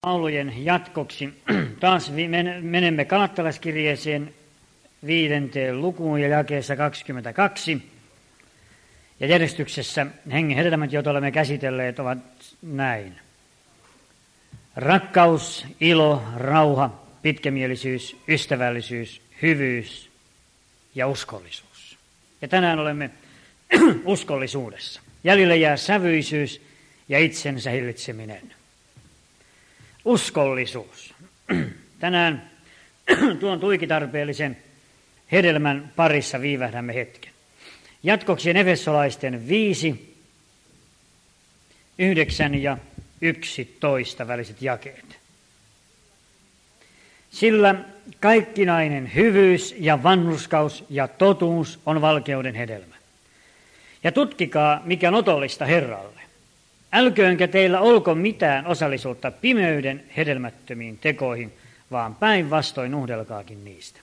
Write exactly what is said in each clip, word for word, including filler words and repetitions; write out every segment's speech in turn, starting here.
Laulujen jatkoksi taas menemme Galattalaiskirjeeseen viidenteen lukuun ja jakeessa kaksikymmentäkaksi. Ja järjestyksessä hengen hedelmät, joita olemme käsitelleet, ovat näin. Rakkaus, ilo, rauha, pitkämielisyys, ystävällisyys, hyvyys ja uskollisuus. Ja tänään olemme uskollisuudessa. Jäljelle jää sävyisyys ja itsensä hillitseminen. Uskollisuus. Tänään tuon tuikitarpeellisen hedelmän parissa viivähdämme hetken. Jatkoksi Efesolaisten viisi, yhdeksän ja yksitoista väliset jakeet. Sillä kaikkinainen hyvyys ja vanhurskaus ja totuus on valkeuden hedelmä. Ja tutkikaa, mikä on otollista Herralle. Älköönkä teillä olko mitään osallisuutta pimeyden hedelmättömiin tekoihin, vaan päinvastoin nuhdelkaakin niistä.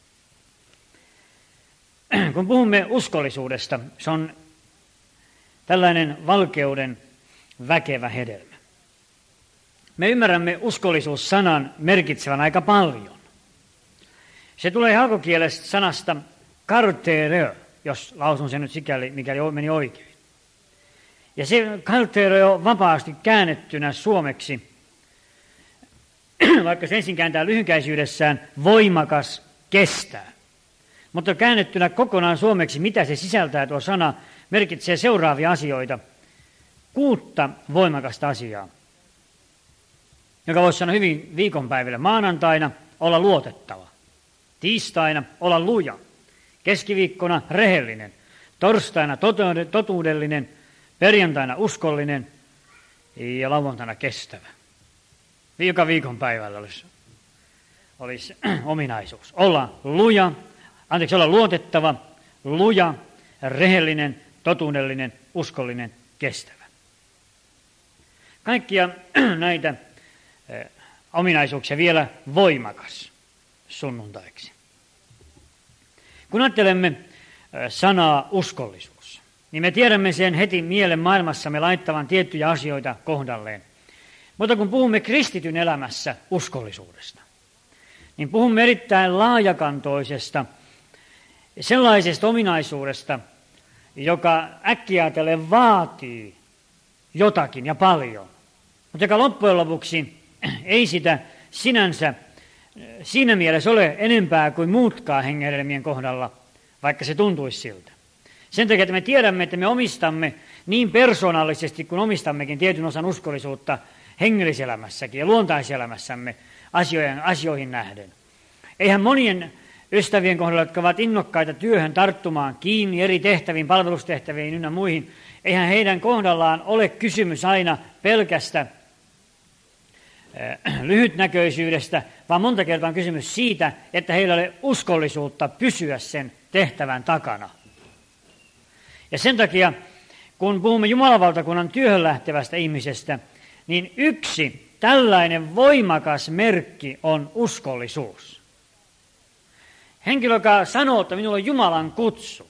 Kun puhumme uskollisuudesta, se on tällainen valkeuden väkevä hedelmä. Me ymmärrämme uskollisuus-sanan merkitsevän aika paljon. Se tulee alkukielestä sanasta kartereo, jos lausun sen nyt sikäli, mikäli meni oikein. Ja se kartereo vapaasti käännettynä suomeksi, vaikka se ensin kääntää lyhykäisyydessään, voimakas kestää. Mutta käännettynä kokonaan suomeksi, mitä se sisältää tuo sana, merkitsee seuraavia asioita. Kuutta voimakasta asiaa, joka voisi sanoa hyvin viikonpäivillä. Maanantaina olla luotettava, tiistaina olla luja, keskiviikkona rehellinen, torstaina totuudellinen, perjantaina uskollinen ja lauantaina kestävä. Joka viikonpäivällä olisi, olisi ominaisuus. Olla luja, anteeksi, olla luotettava, luja, rehellinen, totuudellinen, uskollinen, kestävä. Kaikkia näitä eh, ominaisuuksia vielä voimakas sunnuntaiksi. Kun ajattelemme eh, sanaa uskollisuus, niin me tiedämme sen heti mielen maailmassamme laittavan tiettyjä asioita kohdalleen. Mutta kun puhumme kristityn elämässä uskollisuudesta, niin puhumme erittäin laajakantoisesta sellaisesta ominaisuudesta, joka äkkiä ajatellen vaatii jotakin ja paljon, mutta joka loppujen lopuksi ei sitä sinänsä siinä mielessä ole enempää kuin muutkaan hengenhedelmien kohdalla, vaikka se tuntuisi siltä. Sen takia, että me tiedämme, että me omistamme niin persoonallisesti kuin omistammekin tietyn osan uskollisuutta hengelliselämässäkin ja luontaiselämässämme asioihin, asioihin nähden. Eihän monien ystävien kohdalla, jotka ovat innokkaita työhön tarttumaan kiinni eri tehtäviin, palvelustehtäviin ynnä muihin, eihän heidän kohdallaan ole kysymys aina pelkästä äh, lyhytnäköisyydestä, vaan monta kertaa on kysymys siitä, että heillä ei ole uskollisuutta pysyä sen tehtävän takana. Ja sen takia, kun puhumme Jumalan valtakunnan työhön lähtevästä ihmisestä, niin yksi tällainen voimakas merkki on uskollisuus. Henkilö, joka sanoo, että minulla on Jumalan kutsu,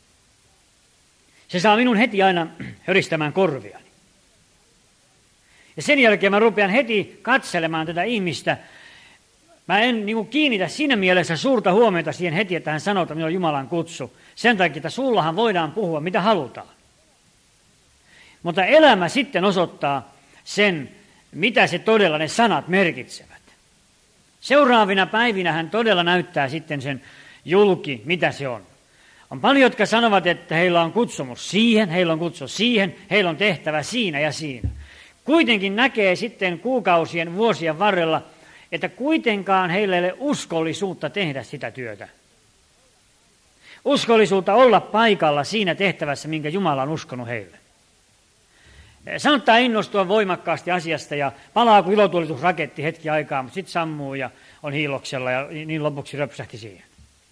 se saa minun heti aina höristämään korviani. Ja sen jälkeen mä rupean heti katselemaan tätä ihmistä. Mä en niin kuin kiinnitä siinä mielessä suurta huomiota siihen heti, että hän sanoo, että minulla on Jumalan kutsu. Sen takia, että sullahan voidaan puhua mitä halutaan. Mutta elämä sitten osoittaa sen, mitä se todella ne sanat merkitsevät. Seuraavina päivinä hän todella näyttää sitten sen julki, mitä se on. On paljon, jotka sanovat, että heillä on kutsumus siihen, heillä on kutsumus siihen, heillä on tehtävä siinä ja siinä. Kuitenkin näkee sitten kuukausien, vuosien varrella, että kuitenkaan heillä ei ole uskollisuutta tehdä sitä työtä. Uskollisuutta olla paikalla siinä tehtävässä, minkä Jumala on uskonut heille. Sanottaa innostua voimakkaasti asiasta ja palaa kuin ilotulitusraketti hetki aikaa, mutta sitten sammuu ja on hiiloksella ja niin lopuksi röpsähti siihen.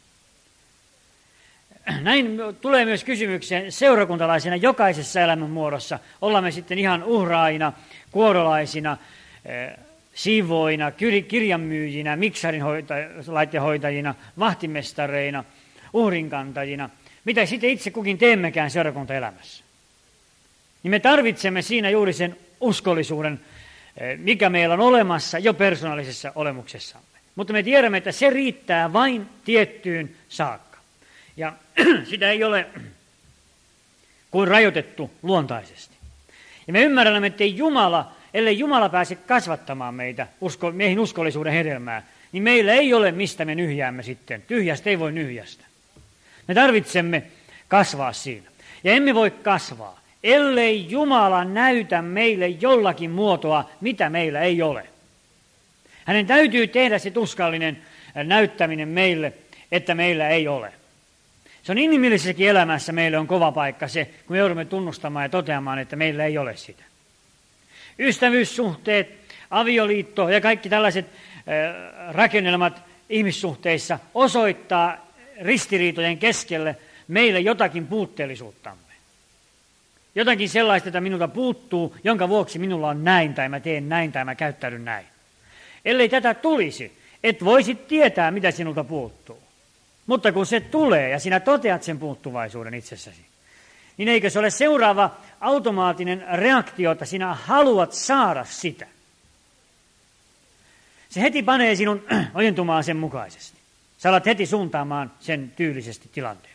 Näin tulee myös kysymykseen seurakuntalaisena jokaisessa elämänmuodossa. Ollaan me sitten ihan uhraina, kuorolaisina, siivoina, kirjanmyyjinä, miksarilaitehoitajina, vahtimestareina, uhrinkantajina. Mitä sitten itse kukin teemmekään seurakuntaelämässä. Niin me tarvitsemme siinä juuri sen uskollisuuden mikä meillä on olemassa jo persoonallisessa olemuksessamme. Mutta me tiedämme, että se riittää vain tiettyyn saakka. Ja sitä ei ole kuin rajoitettu luontaisesti. Ja me ymmärrämme, että Jumala, ellei Jumala pääse kasvattamaan meitä, usko, meihin uskollisuuden hedelmää, niin meillä ei ole, mistä me nyhjäämme sitten. Tyhjästä ei voi nyhjästä. Me tarvitsemme kasvaa siinä. Ja emme voi kasvaa, ellei Jumala näytä meille jollakin muotoa, mitä meillä ei ole. Hänen täytyy tehdä se tuskallinen näyttäminen meille, että meillä ei ole. Se on inhimillisessäkin elämässä meille on kova paikka se, kun me joudumme tunnustamaan ja toteamaan, että meillä ei ole sitä. Ystävyyssuhteet, avioliitto ja kaikki tällaiset äh, rakennelmat ihmissuhteissa osoittaa ristiriitojen keskelle meille jotakin puutteellisuuttamme. Jotakin sellaista, että minulta puuttuu, jonka vuoksi minulla on näin, tai mä teen näin, tai mä käyttäydyn näin. Ellei tätä tulisi, et voisit tietää, mitä sinulta puuttuu. Mutta kun se tulee, ja sinä toteat sen puuttuvaisuuden itsessäsi, niin eikö se ole seuraava automaattinen reaktio, että sinä haluat saada sitä. Se heti panee sinun ojentumaan sen mukaisesti. Sä alat heti suuntaamaan sen tyylisesti tilanteen.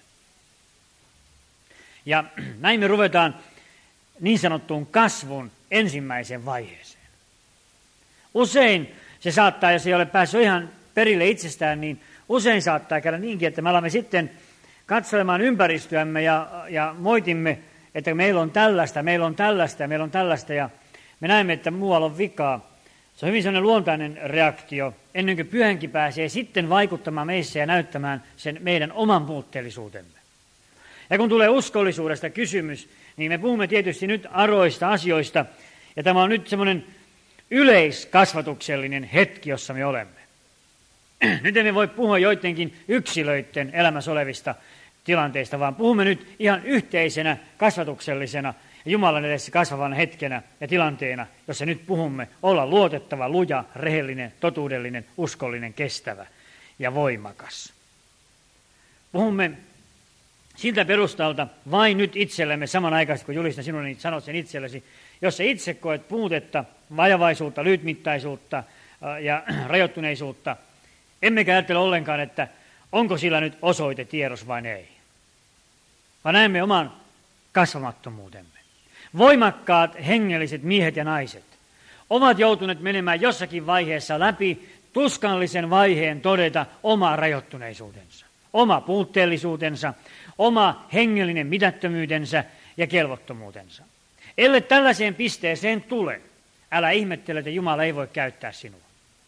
Ja näin me ruvetaan niin sanottuun kasvun ensimmäiseen vaiheeseen. Usein se saattaa, jos ei ole päässyt ihan perille itsestään, niin usein saattaa käydä niinkin, että me alamme sitten katselemaan ympäristöämme ja, ja moitimme, että meillä on tällaista, meillä on tällaista ja meillä on tällaista. Ja me näemme, että muualla on vikaa. Se on hyvin sellainen luontainen reaktio, ennen kuin pyhänkin pääsee sitten vaikuttamaan meissä ja näyttämään sen meidän oman puutteellisuutemme. Ja kun tulee uskollisuudesta kysymys, niin me puhumme tietysti nyt aroista asioista, ja tämä on nyt semmoinen yleiskasvatuksellinen hetki, jossa me olemme. Nyt emme voi puhua joidenkin yksilöiden elämässä olevista tilanteista, vaan puhumme nyt ihan yhteisenä kasvatuksellisena Jumalan edessä kasvavana hetkenä ja tilanteena, jossa nyt puhumme olla luotettava, luja, rehellinen, totuudellinen, uskollinen, kestävä ja voimakas. Puhumme siltä perustalta vain nyt itsellemme samanaikaisesti, kun julistan sinun, niin sanot sen itsellesi. Jos sä itse koet puutetta, vajavaisuutta, lyhytmittaisuutta ja rajoittuneisuutta, emmekä ajattele ollenkaan, että onko sillä nyt osoite tiedos vai ei. Vaan näemme oman kasvamattomuutemme. Voimakkaat hengelliset miehet ja naiset ovat joutuneet menemään jossakin vaiheessa läpi tuskallisen vaiheen todeta oma rajoittuneisuutensa, oma puutteellisuutensa, oma hengellinen mitättömyytensä ja kelvottomuutensa. Ellei tällaiseen pisteeseen tule, älä ihmettele, että Jumala ei voi käyttää sinua.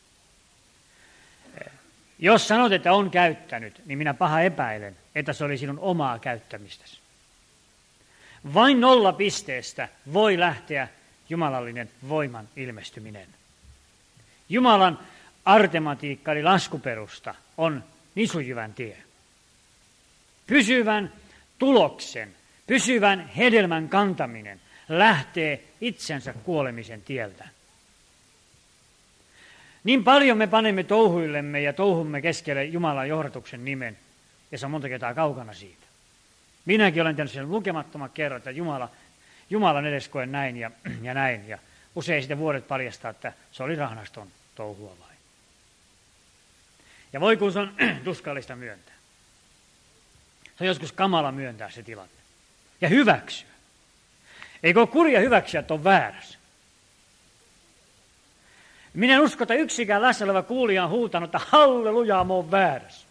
Jos sanot, että on käyttänyt, niin minä paha epäilen, että se oli sinun omaa käyttämistäsi. Vain nolla pisteestä voi lähteä jumalallinen voiman ilmestyminen. Jumalan artematiikka eli laskuperusta on nisujyvän tie. Pysyvän tuloksen, pysyvän hedelmän kantaminen lähtee itsensä kuolemisen tieltä. Niin paljon me panemme touhuillemme ja touhumme keskelle Jumalan johdatuksen nimen, ja se on monta kertaa kaukana siitä. Minäkin olen tehnyt sen lukemattomat kerrat, että Jumala, Jumalan edes koen näin ja, ja näin, ja usein sitten vuodet paljastaa, että se oli rahnaston touhua vain. Ja voi kun se on tuskallista myöntää. Se on joskus kamala myöntää se tilanne. Ja hyväksyä. Eikö ole kurja hyväksyä, että on väärässä? Minä en usko, että yksikään läsnä oleva kuulija on huutanut, että hallelujaa, mä oon väärässä.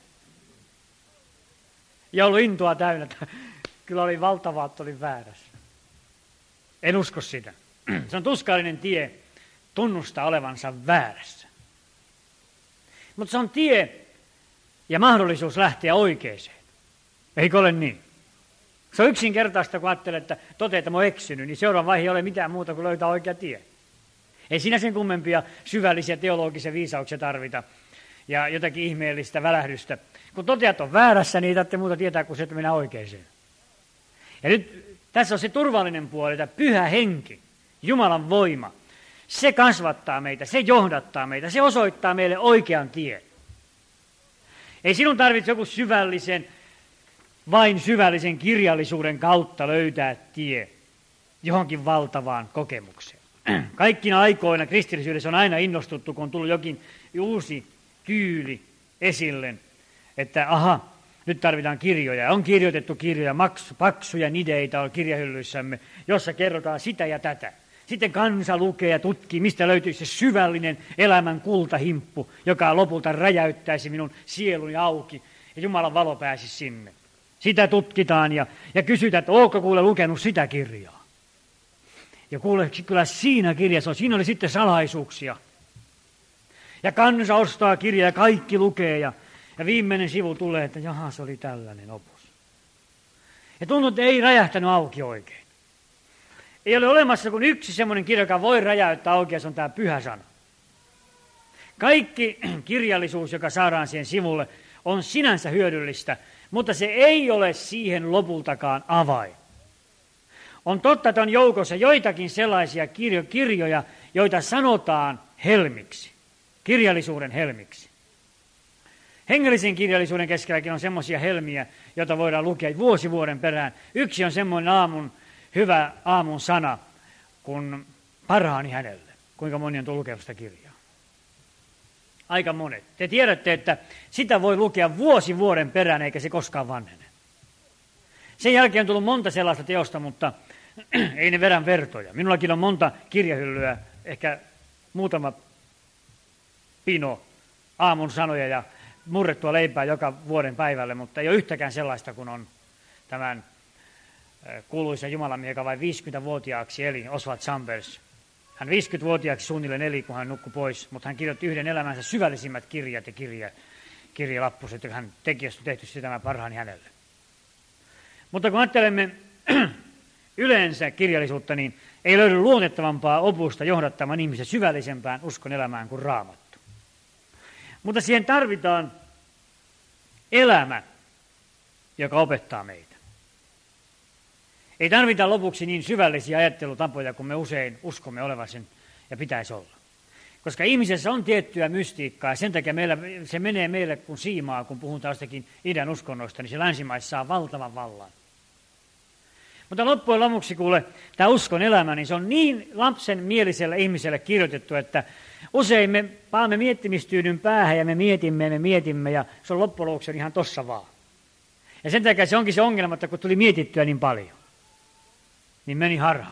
Ja ollut intoa täynnä, että kyllä oli valtavaa, että olin väärässä. En usko sitä. Se on tuskallinen tie tunnustaa olevansa väärässä. Mutta se on tie ja mahdollisuus lähteä oikeeseen. Eikö ole niin? Se on yksinkertaista, kun ajattelee, että toteaa, että mä oon eksynyt, niin seuraava vaihe ei ole mitään muuta kuin löytää oikea tie. Ei siinä sen kummempia syvällisiä teologisia viisauksia tarvita ja jotakin ihmeellistä välähdystä. Kun toteat on väärässä, niin ei tarvitse muuta tietää kuin se, että mennään oikeeseen. Ja nyt tässä on se turvallinen puoli, että pyhä henki, Jumalan voima, se kasvattaa meitä, se johdattaa meitä, se osoittaa meille oikean tien. Ei sinun tarvitse joku syvällisen, vain syvällisen kirjallisuuden kautta löytää tie johonkin valtavaan kokemukseen. kaikkina aikoina kristillisyydessä on aina innostuttu, kun on tullut jokin uusi tyyli esille, että aha, nyt tarvitaan kirjoja. On kirjoitettu kirjoja, maksu, paksuja nideitä on kirjahyllyissämme, jossa kerrotaan sitä ja tätä. Sitten kansa lukee ja tutkii, mistä löytyy se syvällinen elämän kultahimppu, joka lopulta räjäyttäisi minun sieluni auki ja Jumalan valo pääsi sinne. Sitä tutkitaan ja, ja kysytään, että ootko kuule lukenut sitä kirjaa? Ja kuule, kyllä siinä kirjassa on, siinä oli sitten salaisuuksia. Ja kansa ostaa kirjaa ja kaikki lukee ja, ja viimeinen sivu tulee, että jaha, se oli tällainen opus. Ja tuntuu, että ei räjähtänyt auki oikein. Ei ole olemassa kuin yksi semmoinen kirja, joka voi räjäyttää auki, ja se on tämä pyhä sana. Kaikki kirjallisuus, joka saadaan siihen sivulle, on sinänsä hyödyllistä, mutta se ei ole siihen lopultakaan avain. On totta, että on joukossa joitakin sellaisia kirjo- kirjoja, joita sanotaan helmiksi, kirjallisuuden helmiksi. Hengellisen kirjallisuuden keskelläkin on semmoisia helmiä, joita voidaan lukea vuosi vuoden perään. Yksi on semmoinen aamun, hyvä aamun sana, kun parhaani hänelle. Kuinka moni on tullut lukemaan sitä kirjaa? Aika monet. Te tiedätte, että sitä voi lukea vuosi vuoden perään, eikä se koskaan vanhene. Sen jälkeen on tullut monta sellaista teosta, mutta ei ne vedä vertoja. Minullakin on monta kirjahyllyä, ehkä muutama pino aamun sanoja ja murrettua leipää joka vuoden päivälle, mutta ei ole yhtäkään sellaista, kun on tämän kuuluisa Jumalamies, joka vain viisikymmentävuotiaaksi eli, Oswald Chambers. Hän viisikymmentävuotiaaksi suunnilleen eli, kun hän nukkui pois, mutta hän kirjoitti yhden elämänsä syvällisimmät kirjat ja kirja, kirjalappuset, ja hän teki, josta tehty sitä tämän parhaani hänelle. Mutta kun ajattelemme yleensä kirjallisuutta, niin ei löydy luotettavampaa opusta johdattamaan ihmisen syvällisempään uskon elämään kuin Raamattu. Mutta siihen tarvitaan elämä, joka opettaa meitä. Ei tarvita lopuksi niin syvällisiä ajattelutapoja, kuin me usein uskomme olevan sen ja pitäisi olla. Koska ihmisessä on tiettyä mystiikkaa, ja sen takia meillä, se menee meille kuin siimaa, kun puhutaan jostakin idän uskonnoista, niin se länsimaissa saa valtavan vallan. Mutta loppujen lopuksi, kuule, tämä uskon elämä, niin se on niin lapsen mieliselle ihmiselle kirjoitettu, että usein me paamme miettimistyyhdyn päähän ja me mietimme ja me mietimme, ja se on loppujen lopuksi ihan tossa vaan. Ja sen takia se onkin se ongelma, että kun tuli mietittyä niin paljon, niin meni harhaan.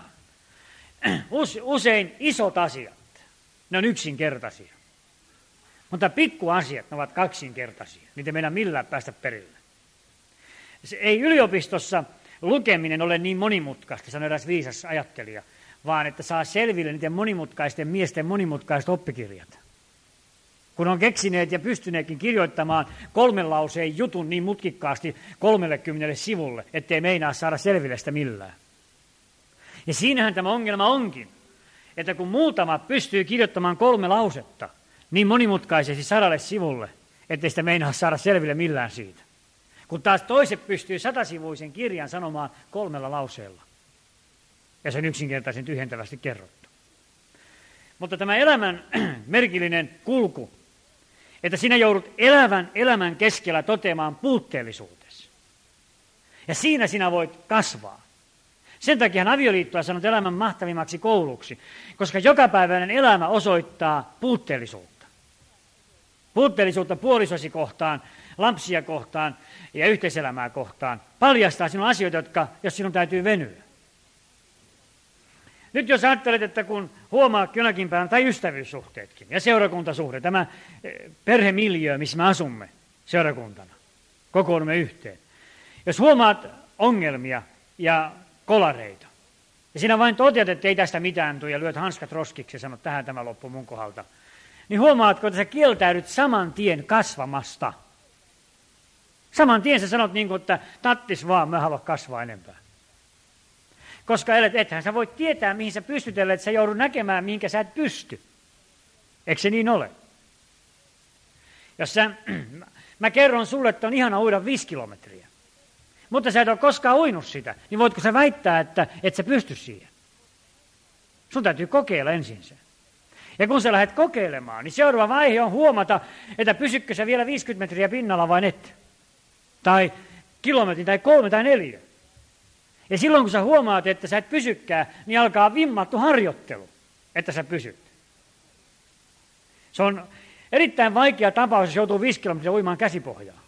Usein isot asiat, ne on yksinkertaisia. Mutta pikkuasiat, ne ovat kaksinkertaisia. Niitä meidän millään päästä perille. Se ei yliopistossa lukeminen ole niin monimutkaista, sanoi eräs viisas ajattelija, vaan että saa selville niiden monimutkaisten miesten monimutkaiset oppikirjat. Kun on keksineet ja pystyneetkin kirjoittamaan kolmen lauseen jutun niin mutkikkaasti kolmellekymmenelle sivulle, ettei meinaa saada selville sitä millään. Ja siinähän tämä ongelma onkin, että kun muutama pystyy kirjoittamaan kolme lausetta niin monimutkaisesti sadalle sivulle, ettei sitä meinaa saada selville millään siitä. Kun taas toiset pystyy satasivuisen kirjan sanomaan kolmella lauseella. Ja sen yksinkertaisen tyhjentävästi kerrottu. Mutta tämä elämän merkillinen kulku, että sinä joudut elävän elämän keskellä toteamaan puutteellisuutesi. Ja siinä sinä voit kasvaa. Sen takia avioliittoa sanot elämän mahtavimmaksi kouluksi, koska jokapäiväinen elämä osoittaa puutteellisuutta. Puutteellisuutta puolisosi kohtaan, lapsia kohtaan ja yhteiselämää kohtaan. Paljastaa sinun asioita, jotka, jos sinun täytyy venyä. Nyt jos ajattelet, että kun huomaat jonakin päivänä, tai ystävyyssuhteetkin ja seurakuntasuhde, tämä perhemiljöö, missä me asumme seurakuntana, kokoonnumme yhteen. Jos huomaat ongelmia ja kolareita, ja sinä vain toteat, että ei tästä mitään tule, ja lyöt hanskat roskiksi ja sanot, tähän tämä loppu mun kohdalta, niin huomaatko, että sä kieltäydyt saman tien kasvamasta. Saman tien sä sanot niin kuin, että tattis vaan, mä haluan kasvaa enempää. Koska ethän sä voit tietää, mihin sä pystyt, että sä joudut näkemään, mihinkä sä et pysty. Eikö se niin ole? Jos sä, mä kerron sulle, että on ihana uida viisi kilometriä, mutta sä et ole koskaan uinut sitä, niin voitko sä väittää, että et sä pysty siihen? Sun täytyy kokeilla ensin se. Ja kun sä lähdet kokeilemaan, niin seuraava vaihe on huomata, että pysykö sä vielä viisikymmentä metriä pinnalla vai et. Tai kilometri, tai kolme, tai neljä. Ja silloin kun sä huomaat, että sä et pysykään, niin alkaa vimmattu harjoittelu. että sä pysyt. Se on erittäin vaikea tapaus, jos joutuu viisi kilometriä uimaan käsipohjaa.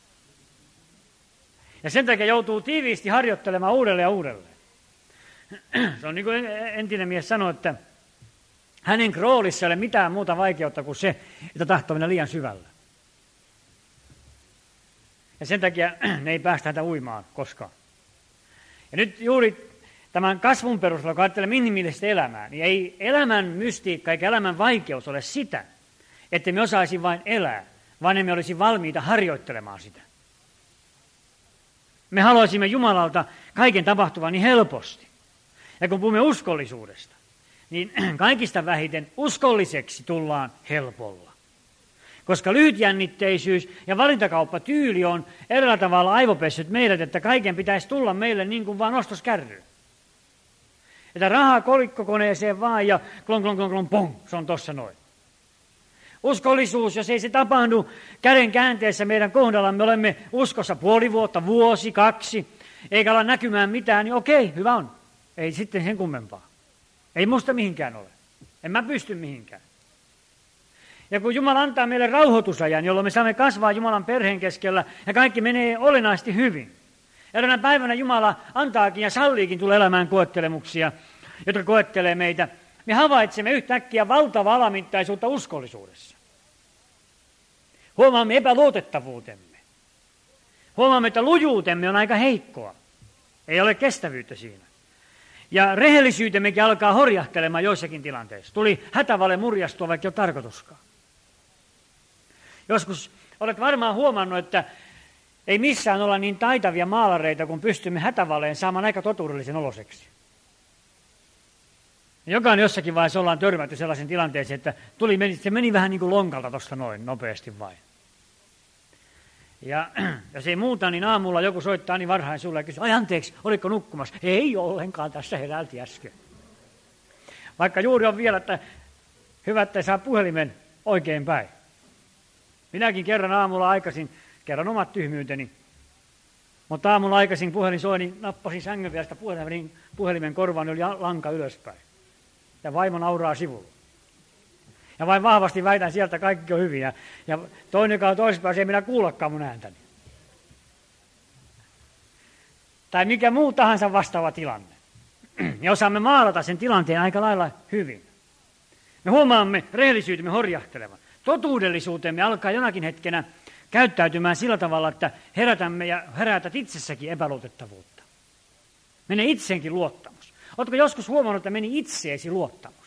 Ja sen takia joutuu tiiviisti harjoittelemaan uudelleen ja uudelleen. Se on niin kuin entinen mies sanoi, että hänen kroolissa ei ole mitään muuta vaikeutta kuin se, että tahtoo mennä liian syvällä. Ja sen takia ne ei päästä häntä uimaan koskaan. Ja nyt juuri tämän kasvun perusteella, kun ajattelemme inhimillistä elämää, niin ei elämän mystiikka eikä elämän vaikeus ole sitä, että me osaisi vain elää, vaan emme olisi valmiita harjoittelemaan sitä. Me haluaisimme Jumalalta kaiken tapahtuvan niin helposti. Ja kun puhumme uskollisuudesta, niin kaikista vähiten uskolliseksi tullaan helpolla. Koska lyhytjännitteisyys ja valintakauppatyyli on eräällä tavalla aivopessyt meidät, että kaiken pitäisi tulla meille niin kuin vaan ostoskärryyn. Että rahaa kolikkokoneeseen vaan ja klon, klon, klon, klon, pong, se on tossa noin. Uskollisuus, jos ei se tapahdu käden käänteessä meidän kohdalla, me olemme uskossa puoli vuotta, vuosi, kaksi, eikä ala näkymään mitään, niin okei, hyvä on. Ei sitten sen kummempaa. Ei musta mihinkään ole. En mä pysty mihinkään. Ja kun Jumala antaa meille rauhoitusajan, jolloin me saamme kasvaa Jumalan perheen keskellä ja kaikki menee olennaisesti hyvin. Eräänä päivänä Jumala antaakin ja salliikin tulla elämään koettelemuksia, jotka koettelee meitä. Me havaitsemme yhtäkkiä valtavaa alamittaisuutta uskollisuudessa. Huomaamme epäluotettavuutemme. Huomaamme, että lujuutemme on aika heikkoa. Ei ole kestävyyttä siinä. Ja rehellisyytemmekin alkaa horjahtelemaan joissakin tilanteissa. Tuli hätävale murjastua, vaikka ei ole tarkoituskaan. Joskus olet varmaan huomannut, että ei missään olla niin taitavia maalareita, kun pystymme hätävaleen saamaan aika totuudellisen oloseksi. Jokainen jossakin vaiheessa ollaan törmätty sellaisen tilanteeseen, että tuli, se meni vähän niin kuin lonkalta tuosta noin nopeasti vain. Ja jos ei muuta, niin aamulla joku soittaa niin varhain sulle ja kysyy, ai anteeksi, oliko nukkumassa? Ei ollenkaan, tässä herälti äsken. Vaikka juuri on vielä, että hyvä, että saa puhelimen oikein päin. Minäkin kerran aamulla aikaisin, kerran omat tyhmyyteni, mutta aamulla aikaisin puhelin soi, niin nappasin sängyn vielä sitä puhelimen, puhelimen korvaan, niin oli lanka ylöspäin. Ja vaimo nauraa sivulla. Ja vain vahvasti väitän sieltä, kaikki on hyviä. Ja toinen, joka on toispäin, se ei minä kuullakaan mun ääntäni. Tai mikä muu tahansa vastaava tilanne. Ja osaamme maalata sen tilanteen aika lailla hyvin. Me huomaamme rehellisyytemme horjahtelevan. Totuudellisuutemme alkaa jonakin hetkenä käyttäytymään sillä tavalla, että herätämme ja herätät itsessäkin epäluotettavuutta. Menee itseenkin luottamus. Oletko joskus huomannut, että meni itseesi luottamus?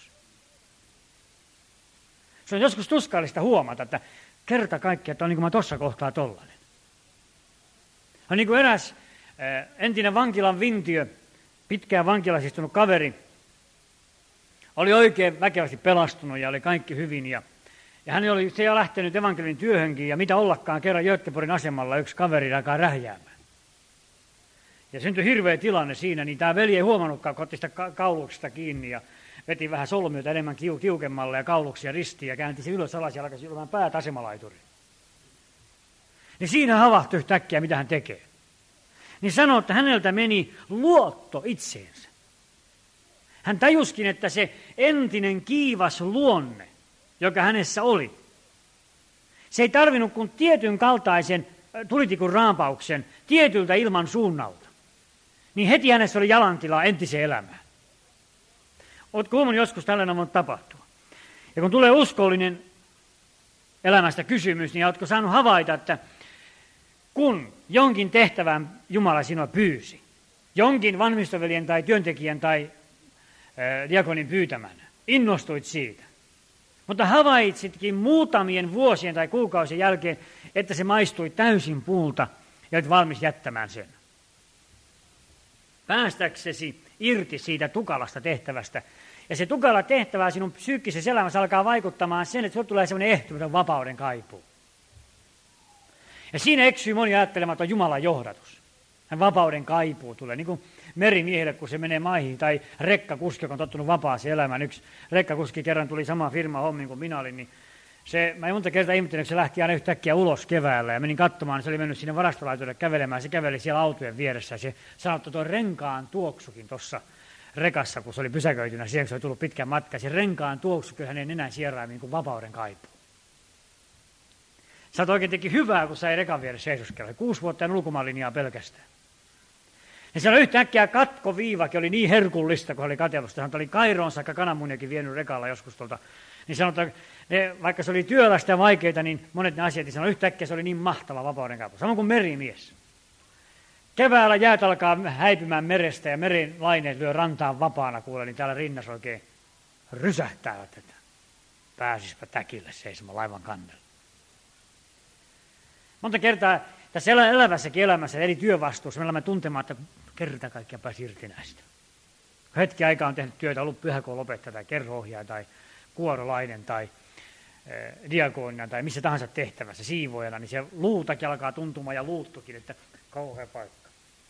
Se on joskus tuskallista huomata, että kerta kaikkiaan, että on niin kuin mä tuossa kohtaa tollainen. On niin kuin eräs ää, entinen vankilan vintiö, pitkään vankilassa istunut kaveri, oli oikein väkevästi pelastunut ja oli kaikki hyvin. Ja, ja hän oli se jo lähtenyt evankelin työhönkin ja mitä ollakaan kerran Göteborgin asemalla yksi kaveri alkaa rähjäämään. Ja syntyi hirveä tilanne siinä, niin tämä veli ei huomannutkaan, kun otti sitä kauluksesta kiinni ja veti vähän solmiota enemmän kiu, kiukemmalle ja kauluksia ristiin ja käänti se ylös alas ja alkoi ylömään päät asemalaituriin. Niin siinä havahtui yhtäkkiä, mitä hän tekee. Niin sanoi, että häneltä meni luotto itseensä. Hän tajuskin, että se entinen kiivas luonne, joka hänessä oli, se ei tarvinnut kuin tietyn kaltaisen tulitikun raapauksen tietyltä ilman suunnalta. Niin heti hänessä oli jalantilaa entiseen elämään. Oletko huomannut joskus tällainen on tapahtua? Ja kun tulee uskollinen elämästä kysymys, niin oletko saanut havaita, että kun jonkin tehtävän Jumala sinua pyysi, jonkin vanhemmistoveljen tai työntekijän tai ää, diakonin pyytämänä, innostuit siitä. Mutta havaitsitkin muutamien vuosien tai kuukausien jälkeen, että se maistui täysin puulta ja olet valmis jättämään sen. Päästäksesi irti siitä tukalasta tehtävästä. Ja se tukala tehtävä sinun psyykkisessä elämässä alkaa vaikuttamaan sen, että sinulle tulee sellainen ehtymätön vapauden kaipuu. Ja siinä eksyy moni ajattelematon Jumalan johdatus. Hän vapauden kaipuu tulee, niin kuin merimiehelle, kun se menee maihin, tai rekkakuski, joka on tottunut vapaaseen elämään. Yksi rekkakuski kerran tuli sama firma hommiin kuin minä olin, niin se, mä en monta kertaa ihmettelin, kun se lähti aina yhtäkkiä ulos keväällä ja menin katsomaan, niin se oli mennyt sinne varastolaitoille kävelemään. Se käveli siellä autojen vieressä ja se sanoi, että tuo renkaan tuoksukin tuossa rekassa, kun se oli pysäköitynä siihen, kun se oli tullut pitkän matkan. Se renkaan tuoksu kyllä hänen nenän sieraimiin kuin vapauden kaipuu. Sä oikein teki hyvää, kun sä ei rekan vieressä seisoskella. Kuusi vuotta ulkomaanlinjaa pelkästään. Ja siellä yhtäkkiä katkoviivakin oli niin herkullista, kun oli katsellut. Hän oli Kairoon saakka kananmuniakin vienyt rekalla joskus tuolta. Niin sanotaan, ne, vaikka se oli työlästä ja vaikeita, niin monet ne asiat, niin sanoi, yhtäkkiä se oli niin mahtava vapauden kaipu. Samoin kuin merimies. Keväällä jäät alkaa häipymään merestä ja meren laineet lyö rantaan vapaana, kuule, niin täällä rinnassa oikein rysähtäävät, että pääsispä täkille seisomaan laivan kannella. Monta kertaa tässä elävässäkin elämässä, eri työvastuussa, me olemme tuntemaan, että kerta kaikkiaan pääsi irti näistä. Hetki aikaa on tehnyt työtä, ollut pyhäkoulun opettaja tai kerho-ohjaaja tai kuorolainen tai eh, diakoonina tai missä tahansa tehtävässä siivoojana, niin se luutakin alkaa tuntumaan ja luuttukin, että kauhea paikka.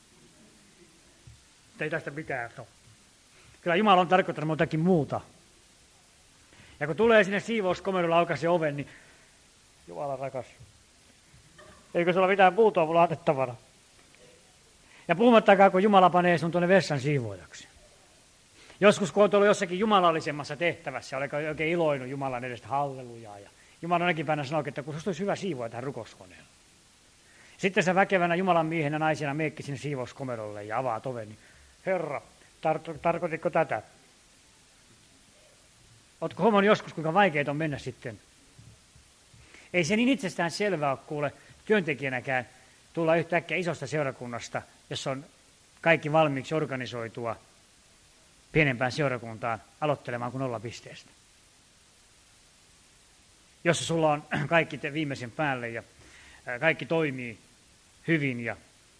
Ei tästä mitään ole. Kyllä Jumala on tarkoittanut jotakin muuta. Ja kun tulee sinne siivouskomerolla aukaisi oven, niin Jumala rakas. Eikö sulla mitään puutoa mulla annettavana? Ja puhumattakaan, kun Jumala panee sun tuonne vessan siivoojaksi. Joskus, kun olet ollut jossakin jumalallisemmassa tehtävässä, olet oikein iloinut Jumalan edestä, hallelujaa. Ja Jumala ainakin päivänä sanoi, että kun susta olisi hyvä siivoa tähän rukouskoneella. Sitten sä väkevänä Jumalan miehenä naisena meekki sinne siivouskomerolle ja avaat oven, niin Herra, tar- tarkoititko tätä? Ootko huomannut joskus, kuinka vaikeaa on mennä sitten? Ei se niin itsestään selvää ole, kuule, työntekijänäkään tulla yhtäkkiä isosta seurakunnasta, jossa on kaikki valmiiksi organisoitua pienempään seurakuntaan aloittelemaan kuin nollapisteestä. Jossa sulla on kaikki te viimeisen päälle ja kaikki toimii hyvin ja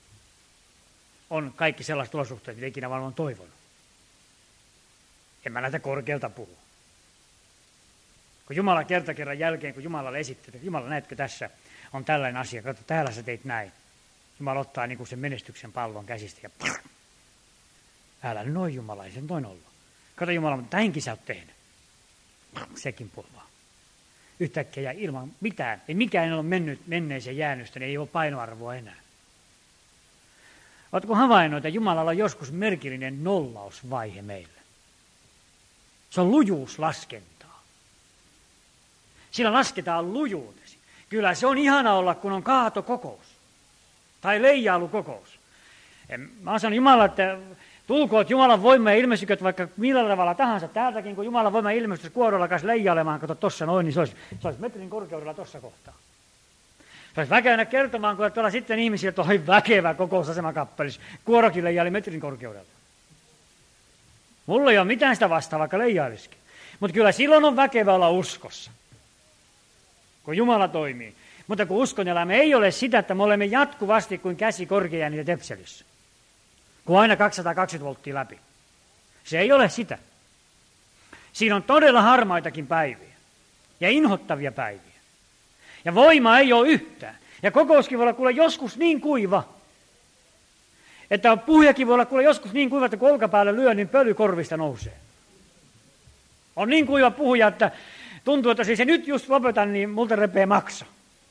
on kaikki sellaiset olosuhteet, mitä ikinä vaan on toivonut. En mä näitä korkealta puhu. Kun Jumala kerta kerran jälkeen, kun Jumalalle esittää, Jumala, näetkö tässä, on tällainen asia, katso, täällä sä teit näin. Jumala ottaa niin kuin sen menestyksen pallon käsistä ja prr, älä noin Jumala, ei sen toin ollut. Kato Jumala, mutta näinkin sä oot tehnyt. Prr, sekin pulmaa. Yhtäkkiä jää ilman mitään. Ei mikään ei ole mennyt menneeseen jäänystä, niin ei ole painoarvoa enää. Oletko havainnut, että Jumalalla on joskus merkillinen nollausvaihe meille? Se on lujuuslaskentaa. Sillä lasketaan lujuutesi. Kyllä se on ihana olla, kun on kaatokokous tai leijailukokous. Mä oon sanonut Jumala, että tulkoot Jumalan voima ja ilmestyköt vaikka millä tavalla tahansa täältäkin, kun Jumalan voima ilmestyisi kuorolla kanssa leijailemaan, kato tossa noin, niin se olisi, se olisi metrin korkeudella tossa kohtaa. Se olisi väkevänä kertomaan, kun tuolla sitten ihmisiä, että oli väkevä kokousasemakappelissa. Kuorokin leijaili metrin korkeudella. Mulla ei ole mitään sitä vastaa, vaikka leijailisikin. Mutta kyllä silloin on väkevä olla uskossa, kun Jumala toimii. Mutta kun uskon elämä ei ole sitä, että me olemme jatkuvasti kuin käsi korkeaa niitä tepselissä. Kun aina kaksisataakaksikymmentä volttia läpi. Se ei ole sitä. Siinä on todella harmaitakin päiviä ja inhottavia päiviä. Ja voima ei ole yhtään. Ja kokouskin voi olla kuule joskus niin kuiva, että puhujakin voi olla kuule joskus niin kuiva, että kun olkapäälle lyö, niin pöly korvista nousee. On niin kuiva puhuja, että tuntuu, että siis se nyt just lopetan, niin multa repee maksa.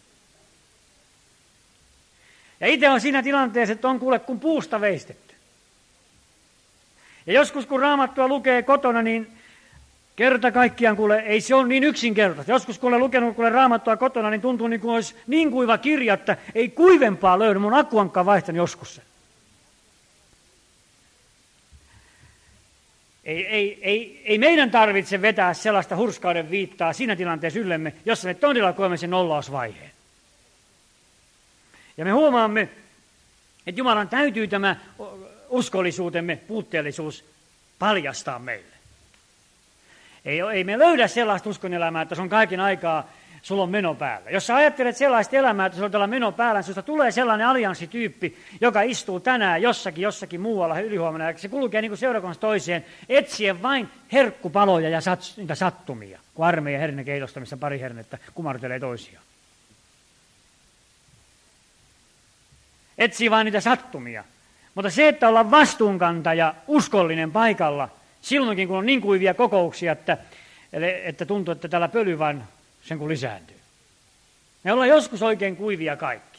Ja itse on siinä tilanteessa, että on kuule kun puusta veistetty. Ja joskus kun Raamattua lukee kotona, niin kerta kaikkiaan kuule, ei se ole niin yksinkertaista. Joskus kun olen lukenut kuule Raamattua kotona, niin tuntuu niin kuin olisi niin kuiva kirja, että ei kuivempaa löydy. Mun akkuankkaan vaihtanut joskus sen. Ei, ei, ei, ei meidän tarvitse vetää sellaista hurskauden viittaa siinä tilanteessa yllemme, jossa me todella koemme sen nollausvaiheen. Ja me huomaamme, että Jumalan täytyy tämä uskollisuutemme puutteellisuus paljastaa meille. Ei, ei me löydä sellaista uskonelämää, että se on kaiken aikaa, sulla on meno päällä. Jos sä ajattelet sellaista elämää, että sulla on tällä meno päällä, niin susta tulee sellainen allianssityyppi, joka istuu tänään jossakin, jossakin muualla ylihuomenna, ja se kulkee niin kuin seurakunnasta toiseen, etsien vain herkkupaloja ja sat, niitä sattumia, kun armeijan hernekeitosta, missä pari hernettä kumartelee toisiaan. Etsii vain niitä sattumia. Mutta se, että ollaan vastuunkantaja, uskollinen paikalla, silloinkin kun on niin kuivia kokouksia, että, että tuntuu, että täällä pöly vain sen kun lisääntyy. Me ollaan joskus oikein kuivia kaikki.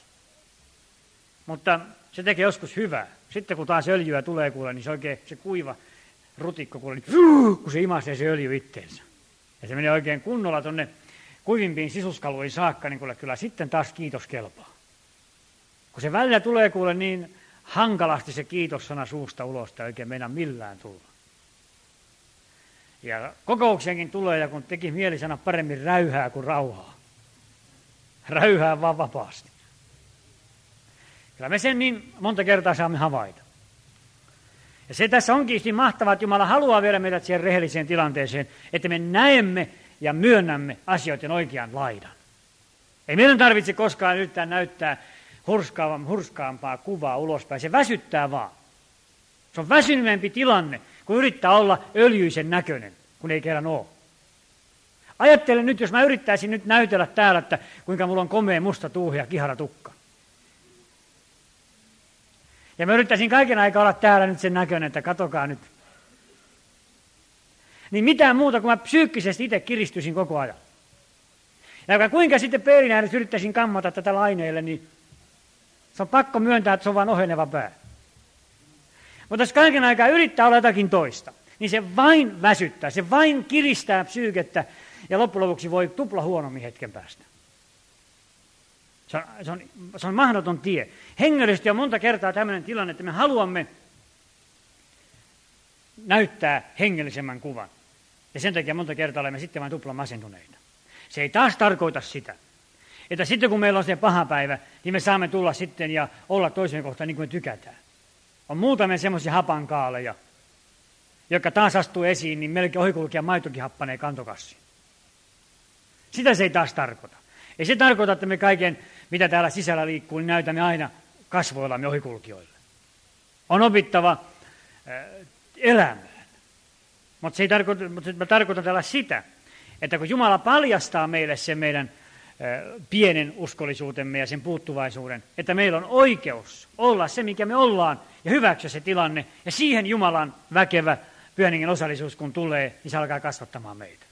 Mutta se tekee joskus hyvää. Sitten kun taas öljyä tulee kuule, niin se oikein se kuiva rutikko, kun se imasee se öljy itteensä. Ja se menee oikein kunnolla tuonne kuivimpiin sisuskaluihin saakka, niin kuule, kyllä sitten taas kiitos kelpaa. Kun se välillä tulee kuule niin hankalasti se kiitossana suusta ulos, että oikein meinaa millään tulla. Ja kokoukseenkin tulee, ja kun teki mieli sanoa paremmin räyhää kuin rauhaa. Räyhää vaan vapaasti. Kyllä me sen niin monta kertaa saamme havaita. Ja se tässä onkin niin mahtavaa, että Jumala haluaa viedä meidät siihen rehelliseen tilanteeseen, että me näemme ja myönnämme asioiden oikean laidan. Ei meidän tarvitse koskaan yrittää näyttää hurskaampaa kuvaa ulospäin. Se väsyttää vaan. Se on väsyneempi tilanne, kun yrittää olla öljyisen näköinen, kun ei kerran ole. Ajattelen nyt, jos mä yrittäisin nyt näytellä täällä, että kuinka mulla on komea musta tuuhi ja kihara tukka. Ja mä yrittäisin kaiken aikaa olla täällä nyt sen näköinen, että katokaa nyt. Niin mitään muuta, kun mä psyykkisesti itse kiristyisin koko ajan. Ja kuinka sitten peilin ääressä yrittäisin kammata tätä laineelle, niin se on pakko myöntää, että se on vain oheneva pää. Mutta jos kaiken aikaa yrittää olla jotakin toista, niin se vain väsyttää, se vain kiristää psyykettä ja loppujen lopuksi voi tupla huonommin hetken päästä. Se on, se on, se on mahdoton tie. Hengellisesti on monta kertaa tämmöinen tilanne, että me haluamme näyttää hengellisemmän kuvan. Ja sen takia monta kertaa olemme sitten vain tupla masentuneita. Se ei taas tarkoita sitä, että sitten kun meillä on se paha päivä, niin me saamme tulla sitten ja olla toiseen kohtaan niin kuin me tykätään. On muutamia semmoisia hapankaaleja, jotka taas astuu esiin, niin melkein ohikulkija maitokin happanee kantokassiin. Sitä se ei taas tarkoita. Ei se tarkoita, että me kaiken, mitä täällä sisällä liikkuu, niin näytämme aina kasvoillamme ohikulkijoille. On opittava äh, elämään. Mutta se ei tarkoita, mutta mä tarkoitan täällä sitä, että kun Jumala paljastaa meille sen meidän äh, pienen uskollisuutemme ja sen puuttuvaisuuden, että meillä on oikeus olla se, mikä me ollaan, ja hyväksyä se tilanne, ja siihen Jumalan väkevä Pyhän Hengen osallisuus, kun tulee, niin se alkaa kasvattamaan meitä.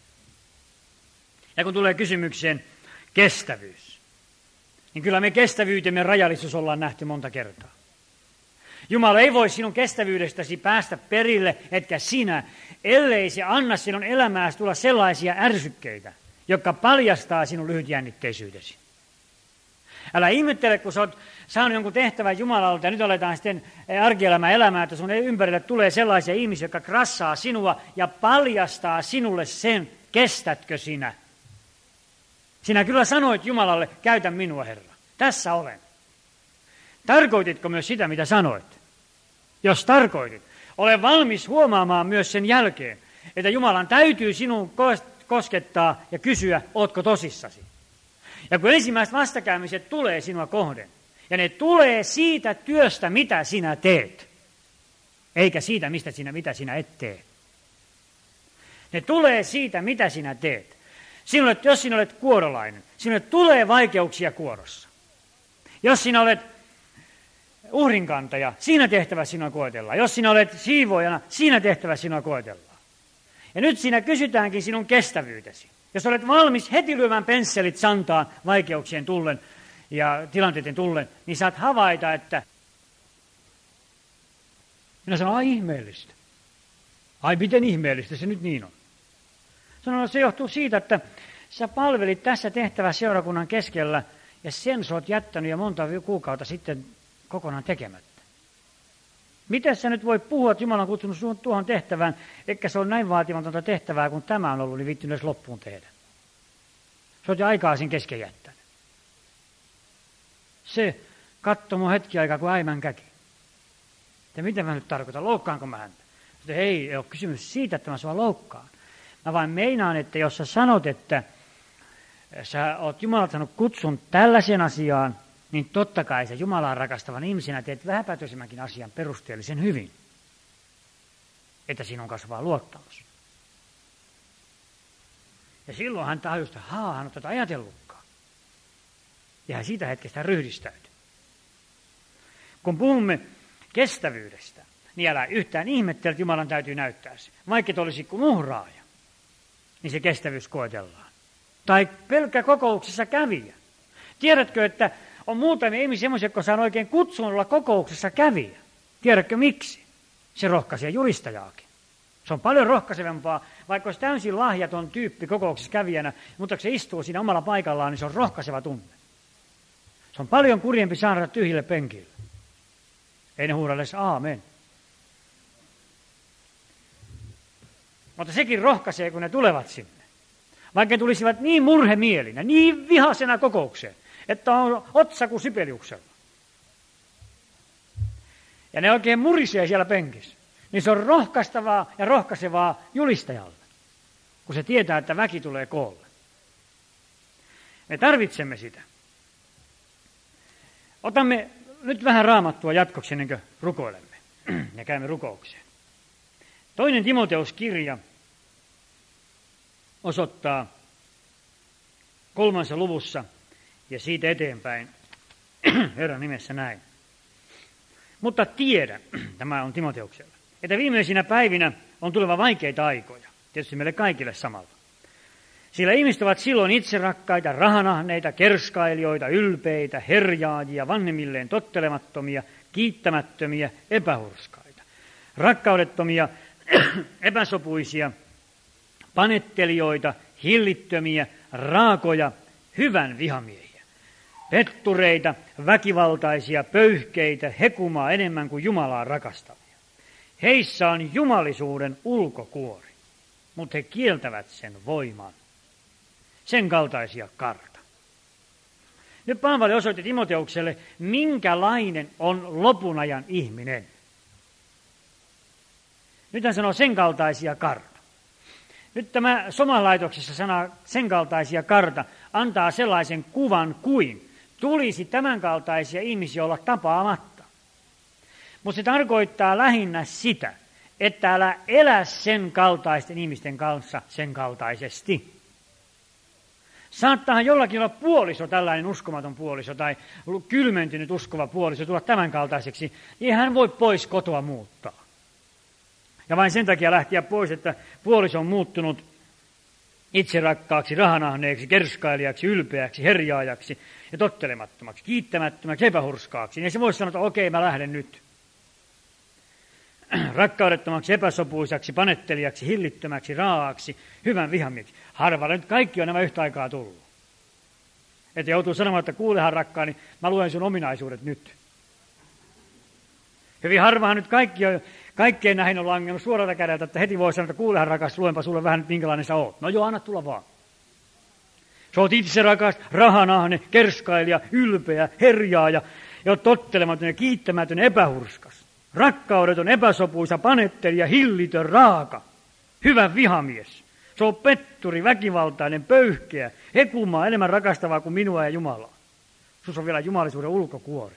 Ja kun tulee kysymykseen kestävyys, niin kyllä me kestävyytemme rajallisuus ollaan nähty monta kertaa. Jumala ei voi sinun kestävyydestäsi päästä perille, etkä sinä, ellei se anna sinun elämääsi tulla sellaisia ärsykkeitä, jotka paljastaa sinun lyhytjännitteisyytesi. Älä ihmettele, kun sä oot saanut jonkun tehtävän Jumalalta ja nyt aletaan sitten arkielämää elämää, että sun ympärille tulee sellaisia ihmisiä, jotka krassaa sinua ja paljastaa sinulle sen, kestätkö sinä. Sinä kyllä sanoit Jumalalle, käytä minua, Herra. Tässä olen. Tarkoititko myös sitä, mitä sanoit? Jos tarkoitit, ole valmis huomaamaan myös sen jälkeen, että Jumalan täytyy sinun koskettaa ja kysyä, ootko tosissasi. Ja kun ensimmäiset vastakäymiset tulee sinua kohden, ja ne tulee siitä työstä, mitä sinä teet, eikä siitä, mistä sinä, mitä sinä et tee. Ne tulee siitä, mitä sinä teet. Sinulle, jos sinä olet kuorolainen, sinulle tulee vaikeuksia kuorossa. Jos sinä olet uhrinkantaja, siinä tehtävä sinua koetellaan. Jos sinä olet siivoojana, siinä tehtävä sinua koetellaan. Ja nyt siinä kysytäänkin sinun kestävyytesi. Jos olet valmis heti lyömään pensselit santaan vaikeuksien tullen ja tilanteiden tullen, niin saat havaita, että minä sanon, ai ihmeellistä. Ai miten ihmeellistä se nyt niin on. Sanon, se johtuu siitä, että sä palvelit tässä tehtävässä seurakunnan keskellä ja sen sä oot jättänyt jo monta kuukautta sitten kokonaan tekemättä. Miten sä nyt voi puhua, että Jumala on kutsunut sinut tuohon tehtävään, eikä se ole näin vaatimatonta tehtävää, kun tämä on ollut, niin viittynyt edes loppuun tehdä. Sä oot jo aikaa sen kesken jättänyt. Se katsoi mun hetki aikaa kuin äimän käki. Että mitä mä nyt tarkoitan, loukkaanko mä häntä? Sitten ei, ei ole kysymys siitä, että mä sua loukkaan. Mä vain meinaan, että jos sä sanot, että sä oot Jumalalta saanut kutsun tällaisen asiaan, niin totta kai sä Jumalaa rakastavan ihmisenä teet vähäpätöisemmänkin asian perusteellisen hyvin. Että sinun kasvaa luottamus. Ja silloin hän tajusi, että haa, hän on tätä ajatellutkaan. Ja hän siitä hetkestä ryhdistäytyi. Kun puhumme kestävyydestä, niin älä yhtään ihmettele, että Jumalan täytyy näyttää se. Vaikka et olisi kuin uhraaja, niin se kestävyys koetellaan. Tai pelkkä kokouksessa kävijä. Tiedätkö, että on muutamia ihmisiä semmoisia, jotka saa oikein kutsun olla kokouksessa kävijä. Tiedätkö miksi? Se rohkaisee julistajaakin. Se on paljon rohkaisevampaa, vaikka olisi täysin lahjaton tyyppi kokouksessa kävijänä, mutta kun se istuu siinä omalla paikallaan, niin se on rohkaiseva tunne. Se on paljon kurjempi saada tyhjille penkille. Ei ne huudelle edes aamen. Mutta sekin rohkaisee, kun ne tulevat sinne. Vaikka ne tulisivat niin murhemielinä, niin vihasena kokoukseen, että on otsa kuin Sibeliuksella. Ja ne oikein murisee siellä penkissä. Niin se on rohkaistavaa ja rohkaisevaa julistajalle, kun se tietää, että väki tulee koolle. Me tarvitsemme sitä. Otamme nyt vähän Raamattua jatkoksi ennen kuin rukoilemme ja käymme rukoukseen. Toinen Timoteus-kirja osoittaa kolmannessa luvussa ja siitä eteenpäin Herran nimessä näin. Mutta tiedä, tämä on Timoteuksella, että viimeisinä päivinä on tuleva vaikeita aikoja, tietysti meille kaikille samalla. Sillä ihmiset ovat silloin itserakkaita, rahanahneita, kerskailijoita, ylpeitä, herjaajia, vanhemmilleen tottelemattomia, kiittämättömiä, epähurskaita, rakkaudettomia, epäsopuisia, panettelijoita, hillittömiä, raakoja, hyvän vihamiehiä, pettureita, väkivaltaisia, pöyhkeitä, hekumaa enemmän kuin Jumalaa rakastavia. Heissä on jumalisuuden ulkokuori, mutta he kieltävät sen voiman. Sen kaltaisia karta. Nyt Paavali osoitti Timoteukselle, minkälainen on lopun ajan ihminen. Nyt hän sanoo sen kaltaisia karta. Nyt tämä somalaitoksessa sana sen kaltaisia karta antaa sellaisen kuvan kuin tulisi tämän kaltaisia ihmisiä olla tapaamatta. Mutta se tarkoittaa lähinnä sitä, että älä elä sen kaltaisten ihmisten kanssa sen kaltaisesti. Saattaahan jollakin olla puoliso, tällainen uskomaton puoliso tai kylmentynyt uskova puoliso tulla tämän kaltaiseksi, niin hän voi pois kotoa muuttaa. Ja vain sen takia lähteä pois, että puoliso on muuttunut itserakkaaksi, rahanahneeksi, kerskailijaksi, ylpeäksi, herjaajaksi ja tottelemattomaksi, kiittämättömäksi, epähurskaaksi. Niin se voisi sanoa, että okei, mä lähden nyt. Rakkaudettomaksi, epäsopuisaksi, panettelijaksi, hillittömäksi, raaaksi, hyvän vihamieksi. Harvalle nyt kaikki on nämä yhtä aikaa tullut. Että joutuu sanomaan, että kuulehan rakkaani, mä luen sun ominaisuudet nyt. Hyvin harvahan nyt kaikki on, kaikkeen näihin on langennut suoralta kädeltä, että heti voi sanoa, että kuulehan rakas, luenpa sulle vähän nyt minkälainen sä oot. No joo, anna tulla vaan. Sä oot itse rakas, rahanahne, kerskailija, ylpeä, herjaaja, ja oot tottelematon ja kiittämätön, epähurskas. Rakkaudeton, epäsopuisa, panettelija, hillitön, raaka, hyvä vihamies. Se on petturi, väkivaltainen, pöyhkeä, hekumaa, enemmän rakastavaa kuin minua ja Jumalaa. Sus on vielä jumalisuuden ulkokuori.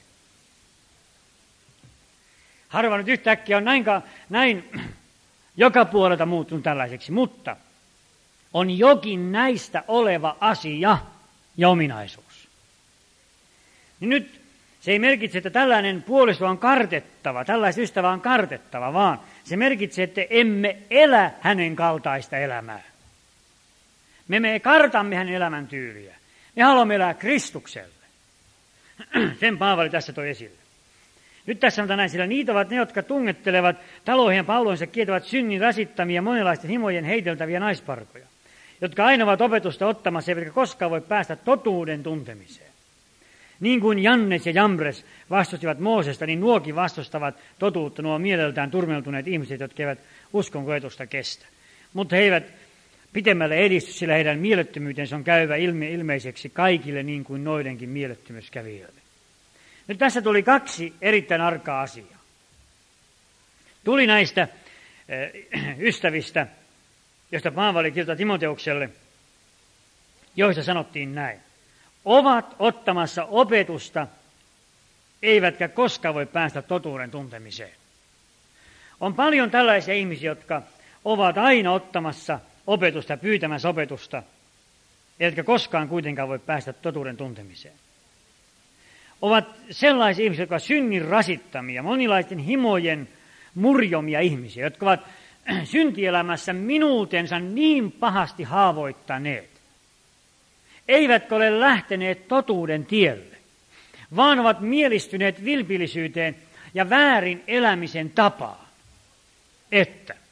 Harva nyt yhtäkkiä on näin, näin joka puolelta muuttunut tällaiseksi, mutta on jokin näistä oleva asia ja ominaisuus. Niin nyt se ei merkitse, että tällainen puoliso on kartettava, tällaista ystävää on kartettava, vaan se merkitsee, että emme elä hänen kaltaista elämää. Me me kartamme hänen elämäntyyliä. Me haluamme elää Kristukselle. Sen Paavali tässä toi esille. Nyt tässä sanotaan näin, sillä niitä ovat ne, jotka tungettelevat taloihin ja palloinsa, kietävät synnin rasittamia monenlaisten himojen heiteltäviä naisparkoja, jotka aina ovat opetusta ottamassa, eivätkä koskaan voi päästä totuuden tuntemiseen. Niin kuin Jannes ja Jambres vastustivat Moosesta, niin nuokin vastustavat totuutta, nuo mieleltään turmeltuneet ihmiset, jotka eivät uskon koetusta kestä. Mutta he eivät pitemmälle edisty, sillä heidän mielettömyytensä on käyvä ilme, ilmeiseksi kaikille niin kuin noidenkin mielettömyys kävi ilmi. Nyt tässä tuli kaksi erittäin arkaa asiaa. Tuli näistä äh, ystävistä, josta Paavali kirjoittaa Timoteukselle, joista sanottiin näin. Ovat ottamassa opetusta, eivätkä koskaan voi päästä totuuden tuntemiseen. On paljon tällaisia ihmisiä, jotka ovat aina ottamassa opetusta, pyytämässä opetusta, eivätkä koskaan kuitenkaan voi päästä totuuden tuntemiseen. Ovat sellaisia ihmisiä, jotka ovat synnin rasittamia, monilaisten himojen murjomia ihmisiä, jotka ovat syntielämässä minuutensa niin pahasti haavoittaneet. Eivätkä ole lähteneet totuuden tielle, vaan ovat mielistyneet vilpillisyyteen ja väärin elämisen tapaan, että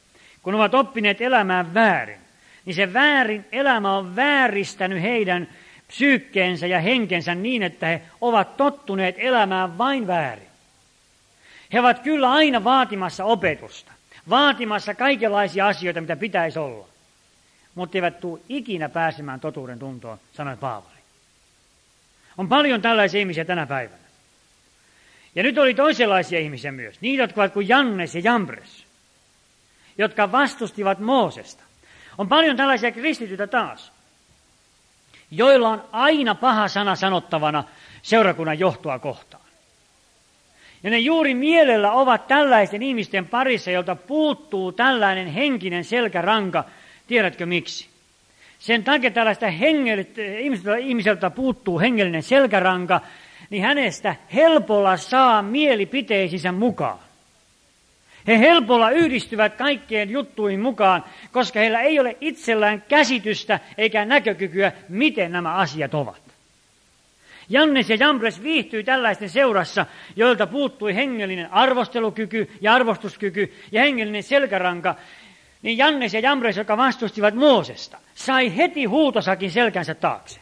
kun ovat oppineet elämään väärin, niin se väärin elämä on vääristänyt heidän psyykkeensä ja henkensä niin, että he ovat tottuneet elämään vain väärin. He ovat kyllä aina vaatimassa opetusta, vaatimassa kaikenlaisia asioita, mitä pitäisi olla, mutta eivät tule ikinä pääsemään totuuden tuntoon, sanoi Paavali. On paljon tällaisia ihmisiä tänä päivänä. Ja nyt oli toisenlaisia ihmisiä myös, niitä, jotka ovat kuin Jannes ja Jambres, jotka vastustivat Moosesta. On paljon tällaisia kristityitä taas, joilla on aina paha sana sanottavana seurakunnan johtoa kohtaan. Ja ne juuri mielellä ovat tällaisten ihmisten parissa, joilta puuttuu tällainen henkinen selkäranka. Tiedätkö miksi? Sen takia tällaista hengellistä, ihmiseltä puuttuu hengellinen selkäranka, niin hänestä helpolla saa mielipiteisinsä mukaan. He helpolla yhdistyvät kaikkien juttuihin mukaan, koska heillä ei ole itsellään käsitystä eikä näkökykyä, miten nämä asiat ovat. Jannes ja Jambres viihtyi tällaisten seurassa, joilta puuttui hengellinen arvostelukyky ja arvostuskyky ja hengellinen selkäranka. Niin Jannes ja Jambres, jotka vastustivat Moosesta, sai heti huutosakin selkänsä taakse.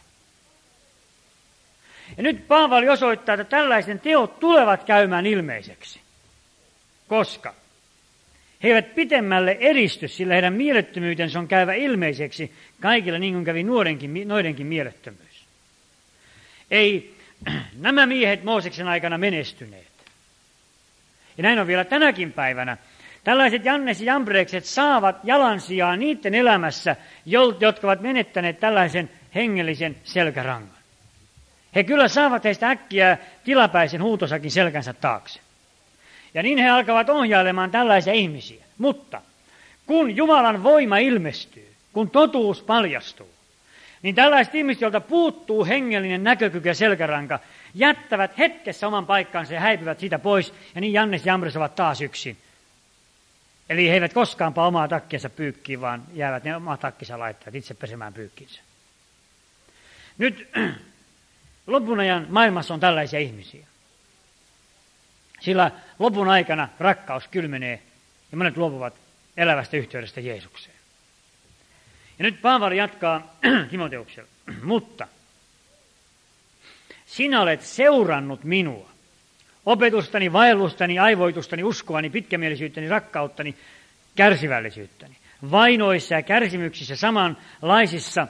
Ja nyt Paavali osoittaa, että tällaisten teot tulevat käymään ilmeiseksi, koska he eivät pitemmälle edisty, sillä heidän mielettömyytensä on käyvä ilmeiseksi kaikilla, niin kuin kävi nuorenkin, noidenkin mielettömyys. Ei nämä miehet Mooseksen aikana menestyneet. Ja näin on vielä tänäkin päivänä. Tällaiset Jannes ja Jambrekset saavat jalansijaa niiden elämässä, jotka ovat menettäneet tällaisen hengellisen selkärangan. He kyllä saavat heistä äkkiä tilapäisen huutosakin selkänsä taakse. Ja niin he alkavat ohjailemaan tällaisia ihmisiä. Mutta kun Jumalan voima ilmestyy, kun totuus paljastuu, niin tällaiset ihmiset, joilta puuttuu hengellinen näkökyky ja selkäranka, jättävät hetkessä oman paikkansa ja häipyvät siitä pois. Ja niin Jannes ja Jambres ovat taas yksin. Eli he eivät koskaanpa omaa takkiansa pyykkiin, vaan jäävät ne omaa takkinsa laittavat itse pesemään pyykkinsä. Nyt lopun ajan maailmassa on tällaisia ihmisiä. Sillä lopun aikana rakkaus kylmenee ja monet luopuvat elävästä yhteydestä Jeesukseen. Ja nyt Paavali jatkaa Timoteuksella. Mutta sinä olet seurannut minua, opetustani, vaellustani, aivoitustani, uskoani, pitkämielisyyttäni, rakkauttani, kärsivällisyyttäni, vainoissa ja kärsimyksissä samanlaisissa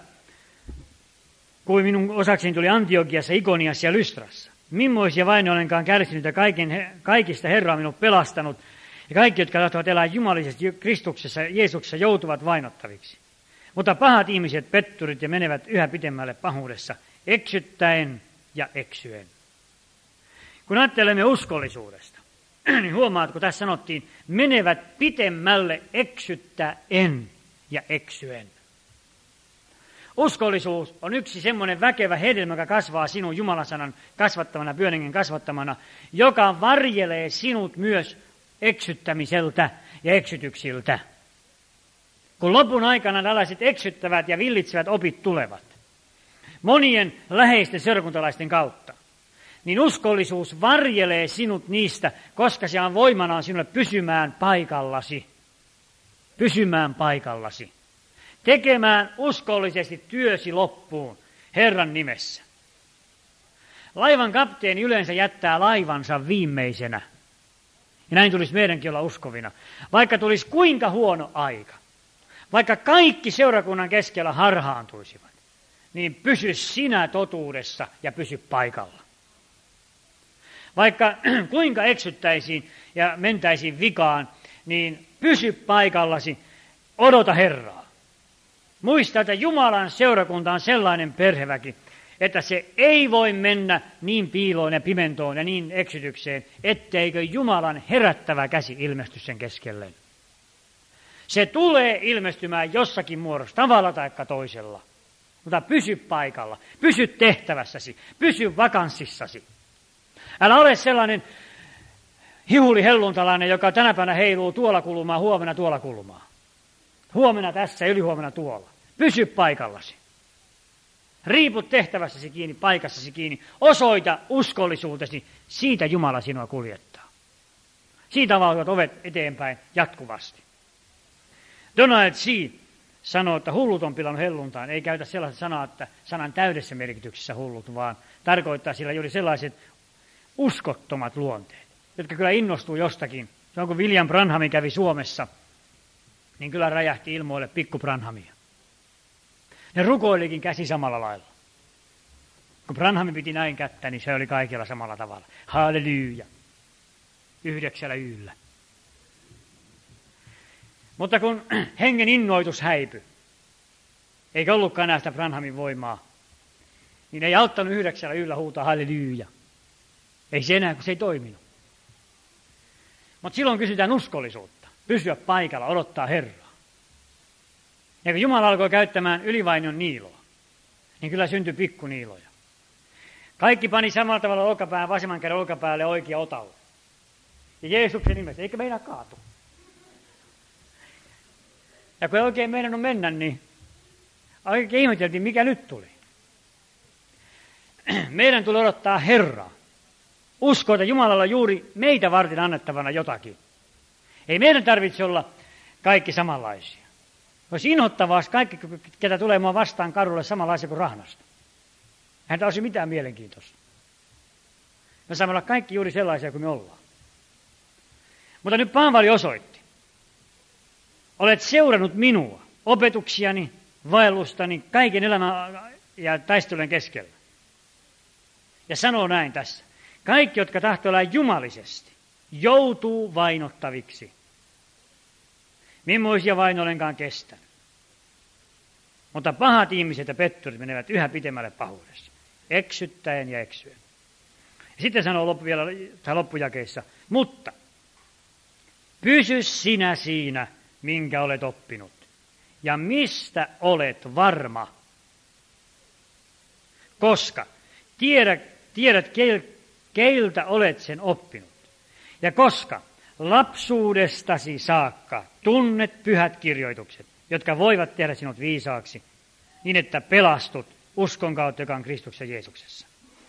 kuin minun osakseni tuli Antiokiassa, Ikoniassa ja Lystrassa. Mimmoisia vainoja olenkaan kärsinyt ja kaiken, kaikista Herra on minut pelastanut, ja kaikki, jotka tahtovat elää jumalisesti Kristuksessa ja Jeesuksessa, joutuvat vainottaviksi. Mutta pahat ihmiset petturit ja menevät yhä pitemmälle pahuudessa, eksyttäen ja eksyen. Kun ajattelemme uskollisuudesta, niin huomaatko, tässä sanottiin, menevät pitemmälle eksyttäen ja eksyen. Uskollisuus on yksi semmoinen väkevä hedelmä, joka kasvaa sinun Jumalan sanan kasvattamana, pyhän hengen kasvattamana, joka varjelee sinut myös eksyttämiseltä ja eksytyksiltä. Kun lopun aikana tällaiset eksyttävät ja villitsevät opit tulevat, monien läheisten seurakuntalaisten kautta, niin uskollisuus varjelee sinut niistä, koska se on voimanaan sinulle pysymään paikallasi. Pysymään paikallasi. Tekemään uskollisesti työsi loppuun Herran nimessä. Laivan kapteeni yleensä jättää laivansa viimeisenä. Ja näin tulisi meidänkin olla uskovina. Vaikka tulisi kuinka huono aika, vaikka kaikki seurakunnan keskellä harhaantuisivat, niin pysy sinä totuudessa ja pysy paikalla. Vaikka kuinka eksyttäisiin ja mentäisiin vikaan, niin pysy paikallasi, odota Herraa. Muista, että Jumalan seurakunta on sellainen perheväki, että se ei voi mennä niin piiloon ja pimentoon ja niin eksytykseen, etteikö Jumalan herättävä käsi ilmesty sen keskelleen. Se tulee ilmestymään jossakin muodossa, tavalla tai toisella. Mutta pysy paikalla, pysy tehtävässäsi, pysy vakanssissasi. Älä ole sellainen hiulihelluntalainen, joka tänä päivänä heiluu tuolla kulmaa, huomenna tuolla kulmaa. Huomenna tässä, ylihuomenna tuolla. Pysy paikallasi. Riiput tehtävässäsi kiinni, paikassasi kiinni. Osoita uskollisuutesi, siitä Jumala sinua kuljettaa. Siitä avautuvat ovet eteenpäin jatkuvasti. Donald C. sanoo, että hullut on pilannut helluntain. Ei käytä sellaista sanaa, että sanan täydessä merkityksessä hullut, vaan tarkoittaa sillä juuri sellaiset uskottomat luonteet, jotka kyllä innostuu jostakin. Se on kun William Branham kävi Suomessa, niin kyllä räjähti ilmoille pikku Branhamia. Ne rukoilikin käsi samalla lailla. Kun Branham piti näin kättä, niin se oli kaikilla samalla tavalla. Halleluja. Yhdeksällä yllä. Mutta kun hengen innoitus häipyi, eikä ollutkaan enää sitä Branhamin voimaa, niin ei auttanut yhdeksällä yllä huutaa halleluja. Ei se enää, kun se ei toiminut. Mutta silloin kysytään uskollisuutta. Pysyä paikalla, odottaa Herraa. Ja kun Jumala alkoi käyttämään ylivainion niiloa, niin kyllä syntyi pikkuniiloja. Kaikki pani samalla tavalla olkapään, vasemman käden olkapäälle oikea otalle. Ja Jeesuksen nimessä, eikä meinaa kaatu. Ja kun ei oikein meinannut mennä, niin oikein ihmeteltiin, mikä nyt tuli. Meidän tulee odottaa Herraa. Uskoa, että Jumalalla on juuri meitä varten annettavana jotakin. Ei meidän tarvitse olla kaikki samanlaisia. Olisi inhottavaa, jos kaikki, ketä tulee mua vastaan kadulle, samanlaisia kuin Rahnasta. Häntä olisi mitään mielenkiintoista. Me saamme olla kaikki juuri sellaisia kuin me ollaan. Mutta nyt Paavali osoitti. Olet seurannut minua, opetuksiani, vaellustani, kaiken elämän ja taistelujen keskellä. Ja sanoo näin tässä. Kaikki, jotka tahtoo olla jumalisesti, joutuu vainottaviksi. Mimmoisia vain olenkaan kestänyt. Mutta pahat ihmiset ja petturit menevät yhä pitemmälle pahuudessa, eksyttäen ja eksyen. Ja sitten sanoo loppu vielä loppujakeissa, mutta pysy sinä siinä, minkä olet oppinut, ja mistä olet varma. Koska tiedät, tiedät keiltä olet sen oppinut, ja koska lapsuudestasi saakka tunnet pyhät kirjoitukset, jotka voivat tehdä sinut viisaaksi, niin että pelastut uskon kautta, joka on Kristuksen Jeesuksessa.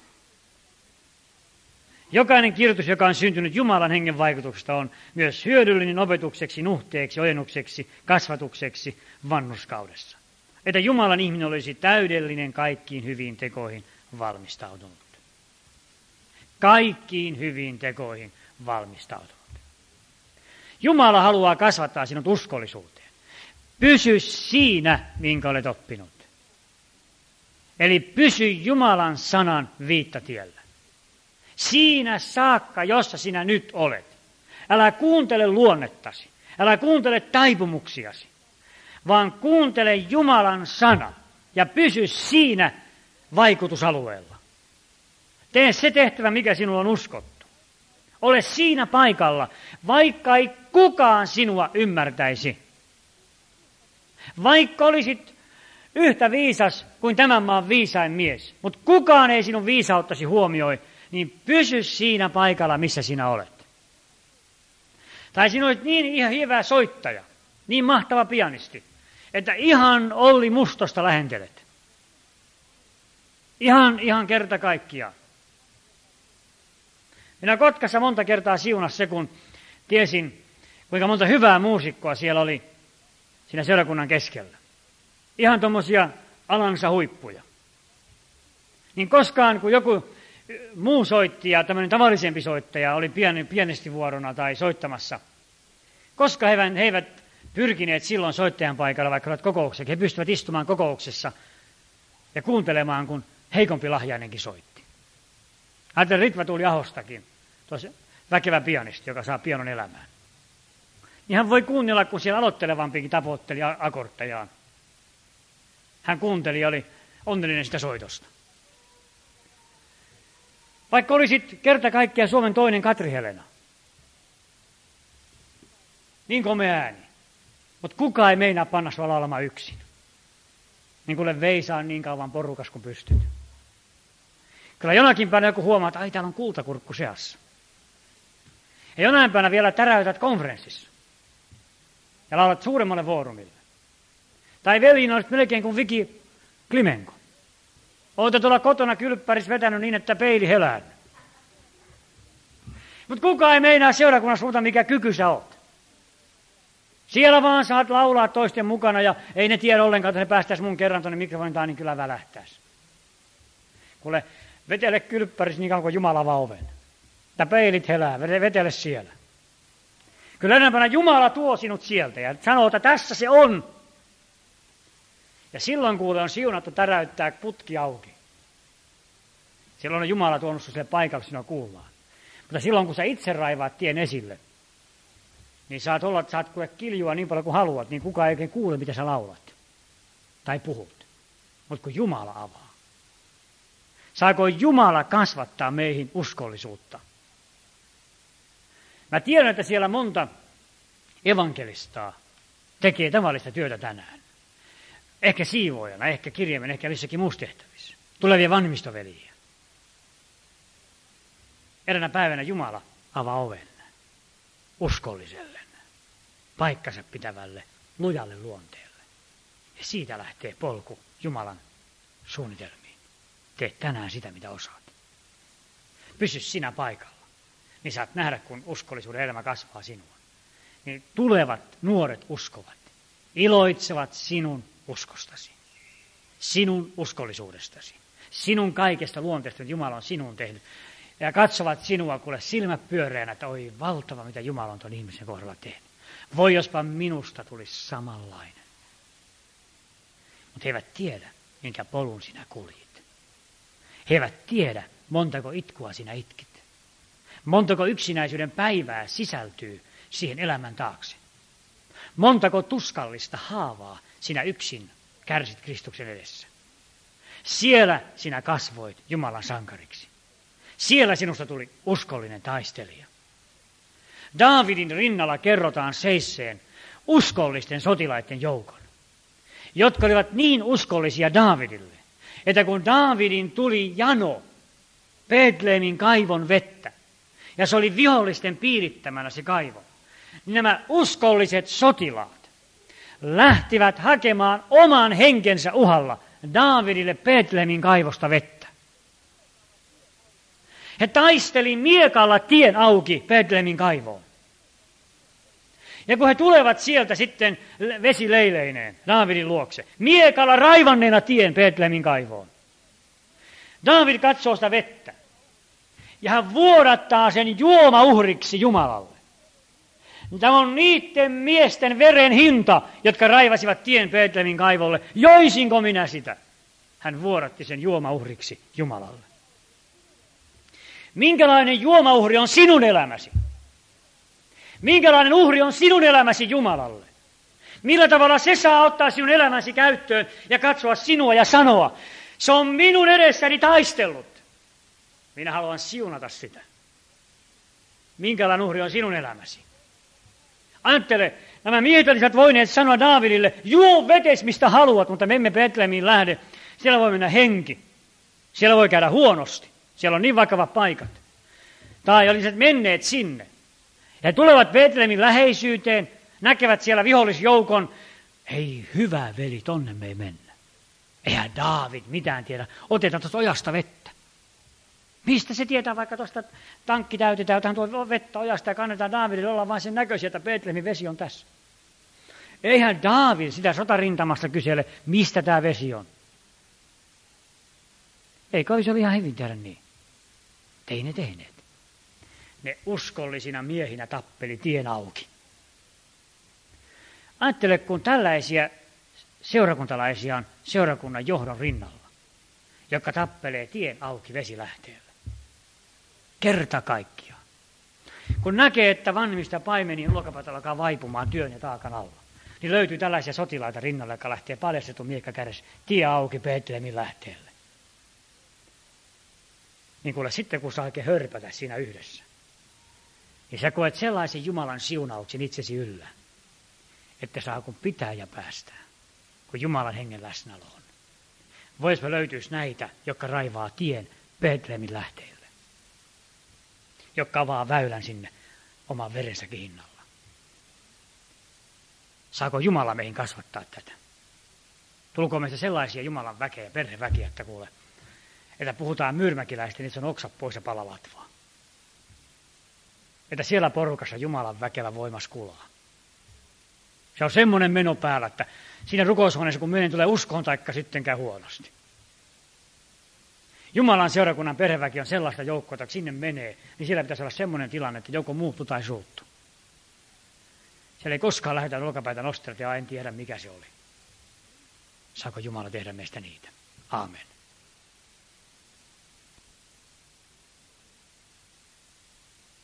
Jokainen kirjoitus, joka on syntynyt Jumalan hengen vaikutuksesta, on myös hyödyllinen opetukseksi, nuhteeksi, ojennukseksi, kasvatukseksi vanhurskaudessa. Että Jumalan ihminen olisi täydellinen kaikkiin hyviin tekoihin valmistautunut. Kaikkiin hyviin tekoihin valmistautunut. Jumala haluaa kasvattaa sinut uskollisuuteen. Pysy siinä, minkä olet oppinut. Eli pysy Jumalan sanan viittatiellä. Siinä saakka, jossa sinä nyt olet. Älä kuuntele luonnettasi. Älä kuuntele taipumuksiasi. Vaan kuuntele Jumalan sana ja pysy siinä vaikutusalueella. Tee se tehtävä, mikä sinulla on uskottu. Ole siinä paikalla, vaikka ei kukaan sinua ymmärtäisi. Vaikka olisit yhtä viisas kuin tämän maan viisain mies, mutta kukaan ei sinun viisauttasi huomioi, niin pysy siinä paikalla, missä sinä olet. Tai sinä olet niin ihan hyvä soittaja, niin mahtava pianisti, että ihan Olli Mustosta lähentelet. Ihan, ihan kerta kaikkiaan. Minä Kotkassa monta kertaa siunas se, kun tiesin, kuinka monta hyvää muusikkoa siellä oli siinä seurakunnan keskellä. Ihan tuommoisia alansa huippuja. Niin koskaan, kun joku muu soittaja, tämmöinen tavallisempi soittaja, oli pieni, pienesti vuorona tai soittamassa, koska he, he eivät pyrkineet silloin soittajan paikalla, vaikka olivat kokouksessa, he pystyvät istumaan kokouksessa ja kuuntelemaan, kun heikompi lahjainenkin soitti. Ajattelin, Ritva tuli Ahostakin, tuossa väkevä pianisti, joka saa pianon elämään. Niin hän voi kuunnella, kun siellä aloittelevampikin tapotteli akorttejaan. Hän kuunteli ja oli onnellinen sitä soitosta. Vaikka olisit kerta kaikkiaan Suomen toinen Katri Helena. Niin komea ääni. Mutta kukaan ei meinaa panna sua laulamaan yksin. Niin kuule veisaan niin kauan porukas kuin pystyt. Kyllä jonakin päivänä joku huomaa, että ai täällä on kultakurkku seassa. Ja jonain päivänä vielä täräytät konferenssissa. Ja laulat suuremmalle foorumille. Tai veljiin olisit melkein kuin Viki Klimenko. Olet tuolla kotona kylppärissä vetänyt niin, että peili helää. Mutta kukaan ei meinaa seurakunnassa muuta, mikä kyky sä oot. Siellä vaan saat laulaa toisten mukana ja ei ne tiedä ollenkaan, että ne päästäisiin mun kerran tuonne mikrofonin taa, niin kyllä välähtäisi. Kuule, vetele kylppäris niin kauan kuin Jumala avaa oven. Tää peilit helää, vetele siellä. Kyllä enempänä Jumala tuo sinut sieltä ja sanoo, että tässä se on. Ja silloin kuule on siunattu täräyttää putki auki. Silloin on Jumala tuonut sille paikalle, sinua kuullaan. Mutta silloin kun sä itse raivaat tien esille, niin saat olla, saat kuule kiljua niin paljon kuin haluat, niin kukaan ei oikein kuule, mitä sä laulat tai puhut. Mutta kun Jumala avaa. Saako Jumala kasvattaa meihin uskollisuutta? Mä tiedän, että siellä monta evankelistaa tekee tavallista työtä tänään. Ehkä siivoojana, ehkä kirjaimen, ehkä missäkin muussa tehtävissä. Tulevia vanhemmistoveliä. Eräänä päivänä Jumala avaa oven uskolliselle, paikkansa pitävälle, lujalle luonteelle. Ja siitä lähtee polku Jumalan suunnitelmiin. Tee tänään sitä, mitä osaat. Pysy sinä paikalla, niin saat nähdä, kun uskollisuuden elämä kasvaa sinua. Niin tulevat nuoret uskovat, iloitsevat sinun uskostasi, sinun uskollisuudestasi, sinun kaikesta luonteesta, mitä Jumala on sinun tehnyt. Ja katsovat sinua, kuule silmät pyöreänä, että oi valtava, mitä Jumala on tuon ihmisen kohdalla tehnyt. Voi jospa minusta tulisi samanlainen. Mutta he eivät tiedä, minkä polun sinä kuljit. He eivät tiedä, montako itkua sinä itkit. Montako yksinäisyyden päivää sisältyy siihen elämän taakse. Montako tuskallista haavaa sinä yksin kärsit Kristuksen edessä. Siellä sinä kasvoit Jumalan sankariksi. Siellä sinusta tuli uskollinen taistelija. Daavidin rinnalla kerrotaan seisseen uskollisten sotilaiden joukon, jotka olivat niin uskollisia Daavidille, että kun Daavidin tuli jano Betlehemin kaivon vettä, ja se oli vihollisten piirittämänä se kaivo, niin nämä uskolliset sotilaat lähtivät hakemaan oman henkensä uhalla Daavidille Betlehemin kaivosta vettä. He taisteli miekalla tien auki Betlehemin kaivoon. Ja kun he tulevat sieltä sitten vesileileineen Daavidin luokse, miekalla raivanneena tien Betlehemin kaivoon, Daavid katsoo sitä vettä ja hän vuodattaa sen juomauhriksi Jumalalle. Tämä on niiden miesten veren hinta, jotka raivasivat tien Betlehemin kaivolle. Joisinko minä sitä? Hän vuodatti sen juomauhriksi Jumalalle. Minkälainen juomauhri on sinun elämäsi? Minkälainen uhri on sinun elämäsi Jumalalle? Millä tavalla se saa ottaa sinun elämäsi käyttöön ja katsoa sinua ja sanoa, se on minun edessäni taistellut. Minä haluan siunata sitä. Minkälainen uhri on sinun elämäsi? Ajattele, nämä miehet olisivat voineet sanoa Daavidille, juo vetes mistä haluat, mutta me emme Betlehemiin lähde. Siellä voi mennä henki. Siellä voi käydä huonosti. Siellä on niin vakavat paikat. Tai olisivat menneet sinne. He tulevat Betlehemin läheisyyteen, näkevät siellä vihollisjoukon. Ei hyvä veli, tonne me ei mennä. Eihän Daavid mitään tiedä. Otetaan tuosta ojasta vettä. Mistä se tietää, vaikka tuosta tankki täytetään, otetaan tuo vettä ojasta ja kannetaan Daavidille olla vain sen näköisiä, että Betlehemin vesi on tässä. Eihän Daavid sitä sotarintamasta kysele, mistä tämä vesi on. Eikö olisi ollut ihan hyvin tehdä niin? Ei ne tehneet. Ne uskollisina miehinä tappeli tien auki. Ajattele, kun tällaisia seurakuntalaisia on seurakunnan johdon rinnalla, jotka tappelee tien auki vesilähteellä. Kerta kaikkiaan. Kun näkee, että vanhemmista paimeniin ulkapäätä alkaa vaipumaan työn ja taakan alla, niin löytyy tällaisia sotilaita rinnalla, jotka lähtee paljastetun miekka kädessä tie auki Betlehemin lähteelle. Niin kuule, sitten kun saa oikein hörpätä siinä yhdessä, niin sä koet sellaisen Jumalan siunauksen itsesi yllä, että saa kun pitää ja päästää, kun Jumalan hengen läsnäolo on. Voisiko löytyisi näitä, jotka raivaa tien Betlehemin lähteelle, jotka avaa väylän sinne oman verensäkin hinnalla. Saako Jumala meihin kasvattaa tätä? Tulkoon meistä sellaisia Jumalan väkeä, perheväkiä, että kuule, että puhutaan myyrmäkiläistä, niin se on oksat pois ja pala latvaa. Että siellä porukassa Jumalan väkevä voimas kulaa. Se on semmoinen meno päällä, että siinä rukoushuoneessa, kun menen, tulee uskoon taikka sitten käy huonosti. Jumalan seurakunnan perheväki on sellaista joukkoa, että sinne menee, niin siellä pitäisi olla semmoinen tilanne, että joko muuttuu tai suuttuu. Siellä ei koskaan lähdetä olkapäitä nostella ja en tiedä mikä se oli. Saako Jumala tehdä meistä niitä? Aamen.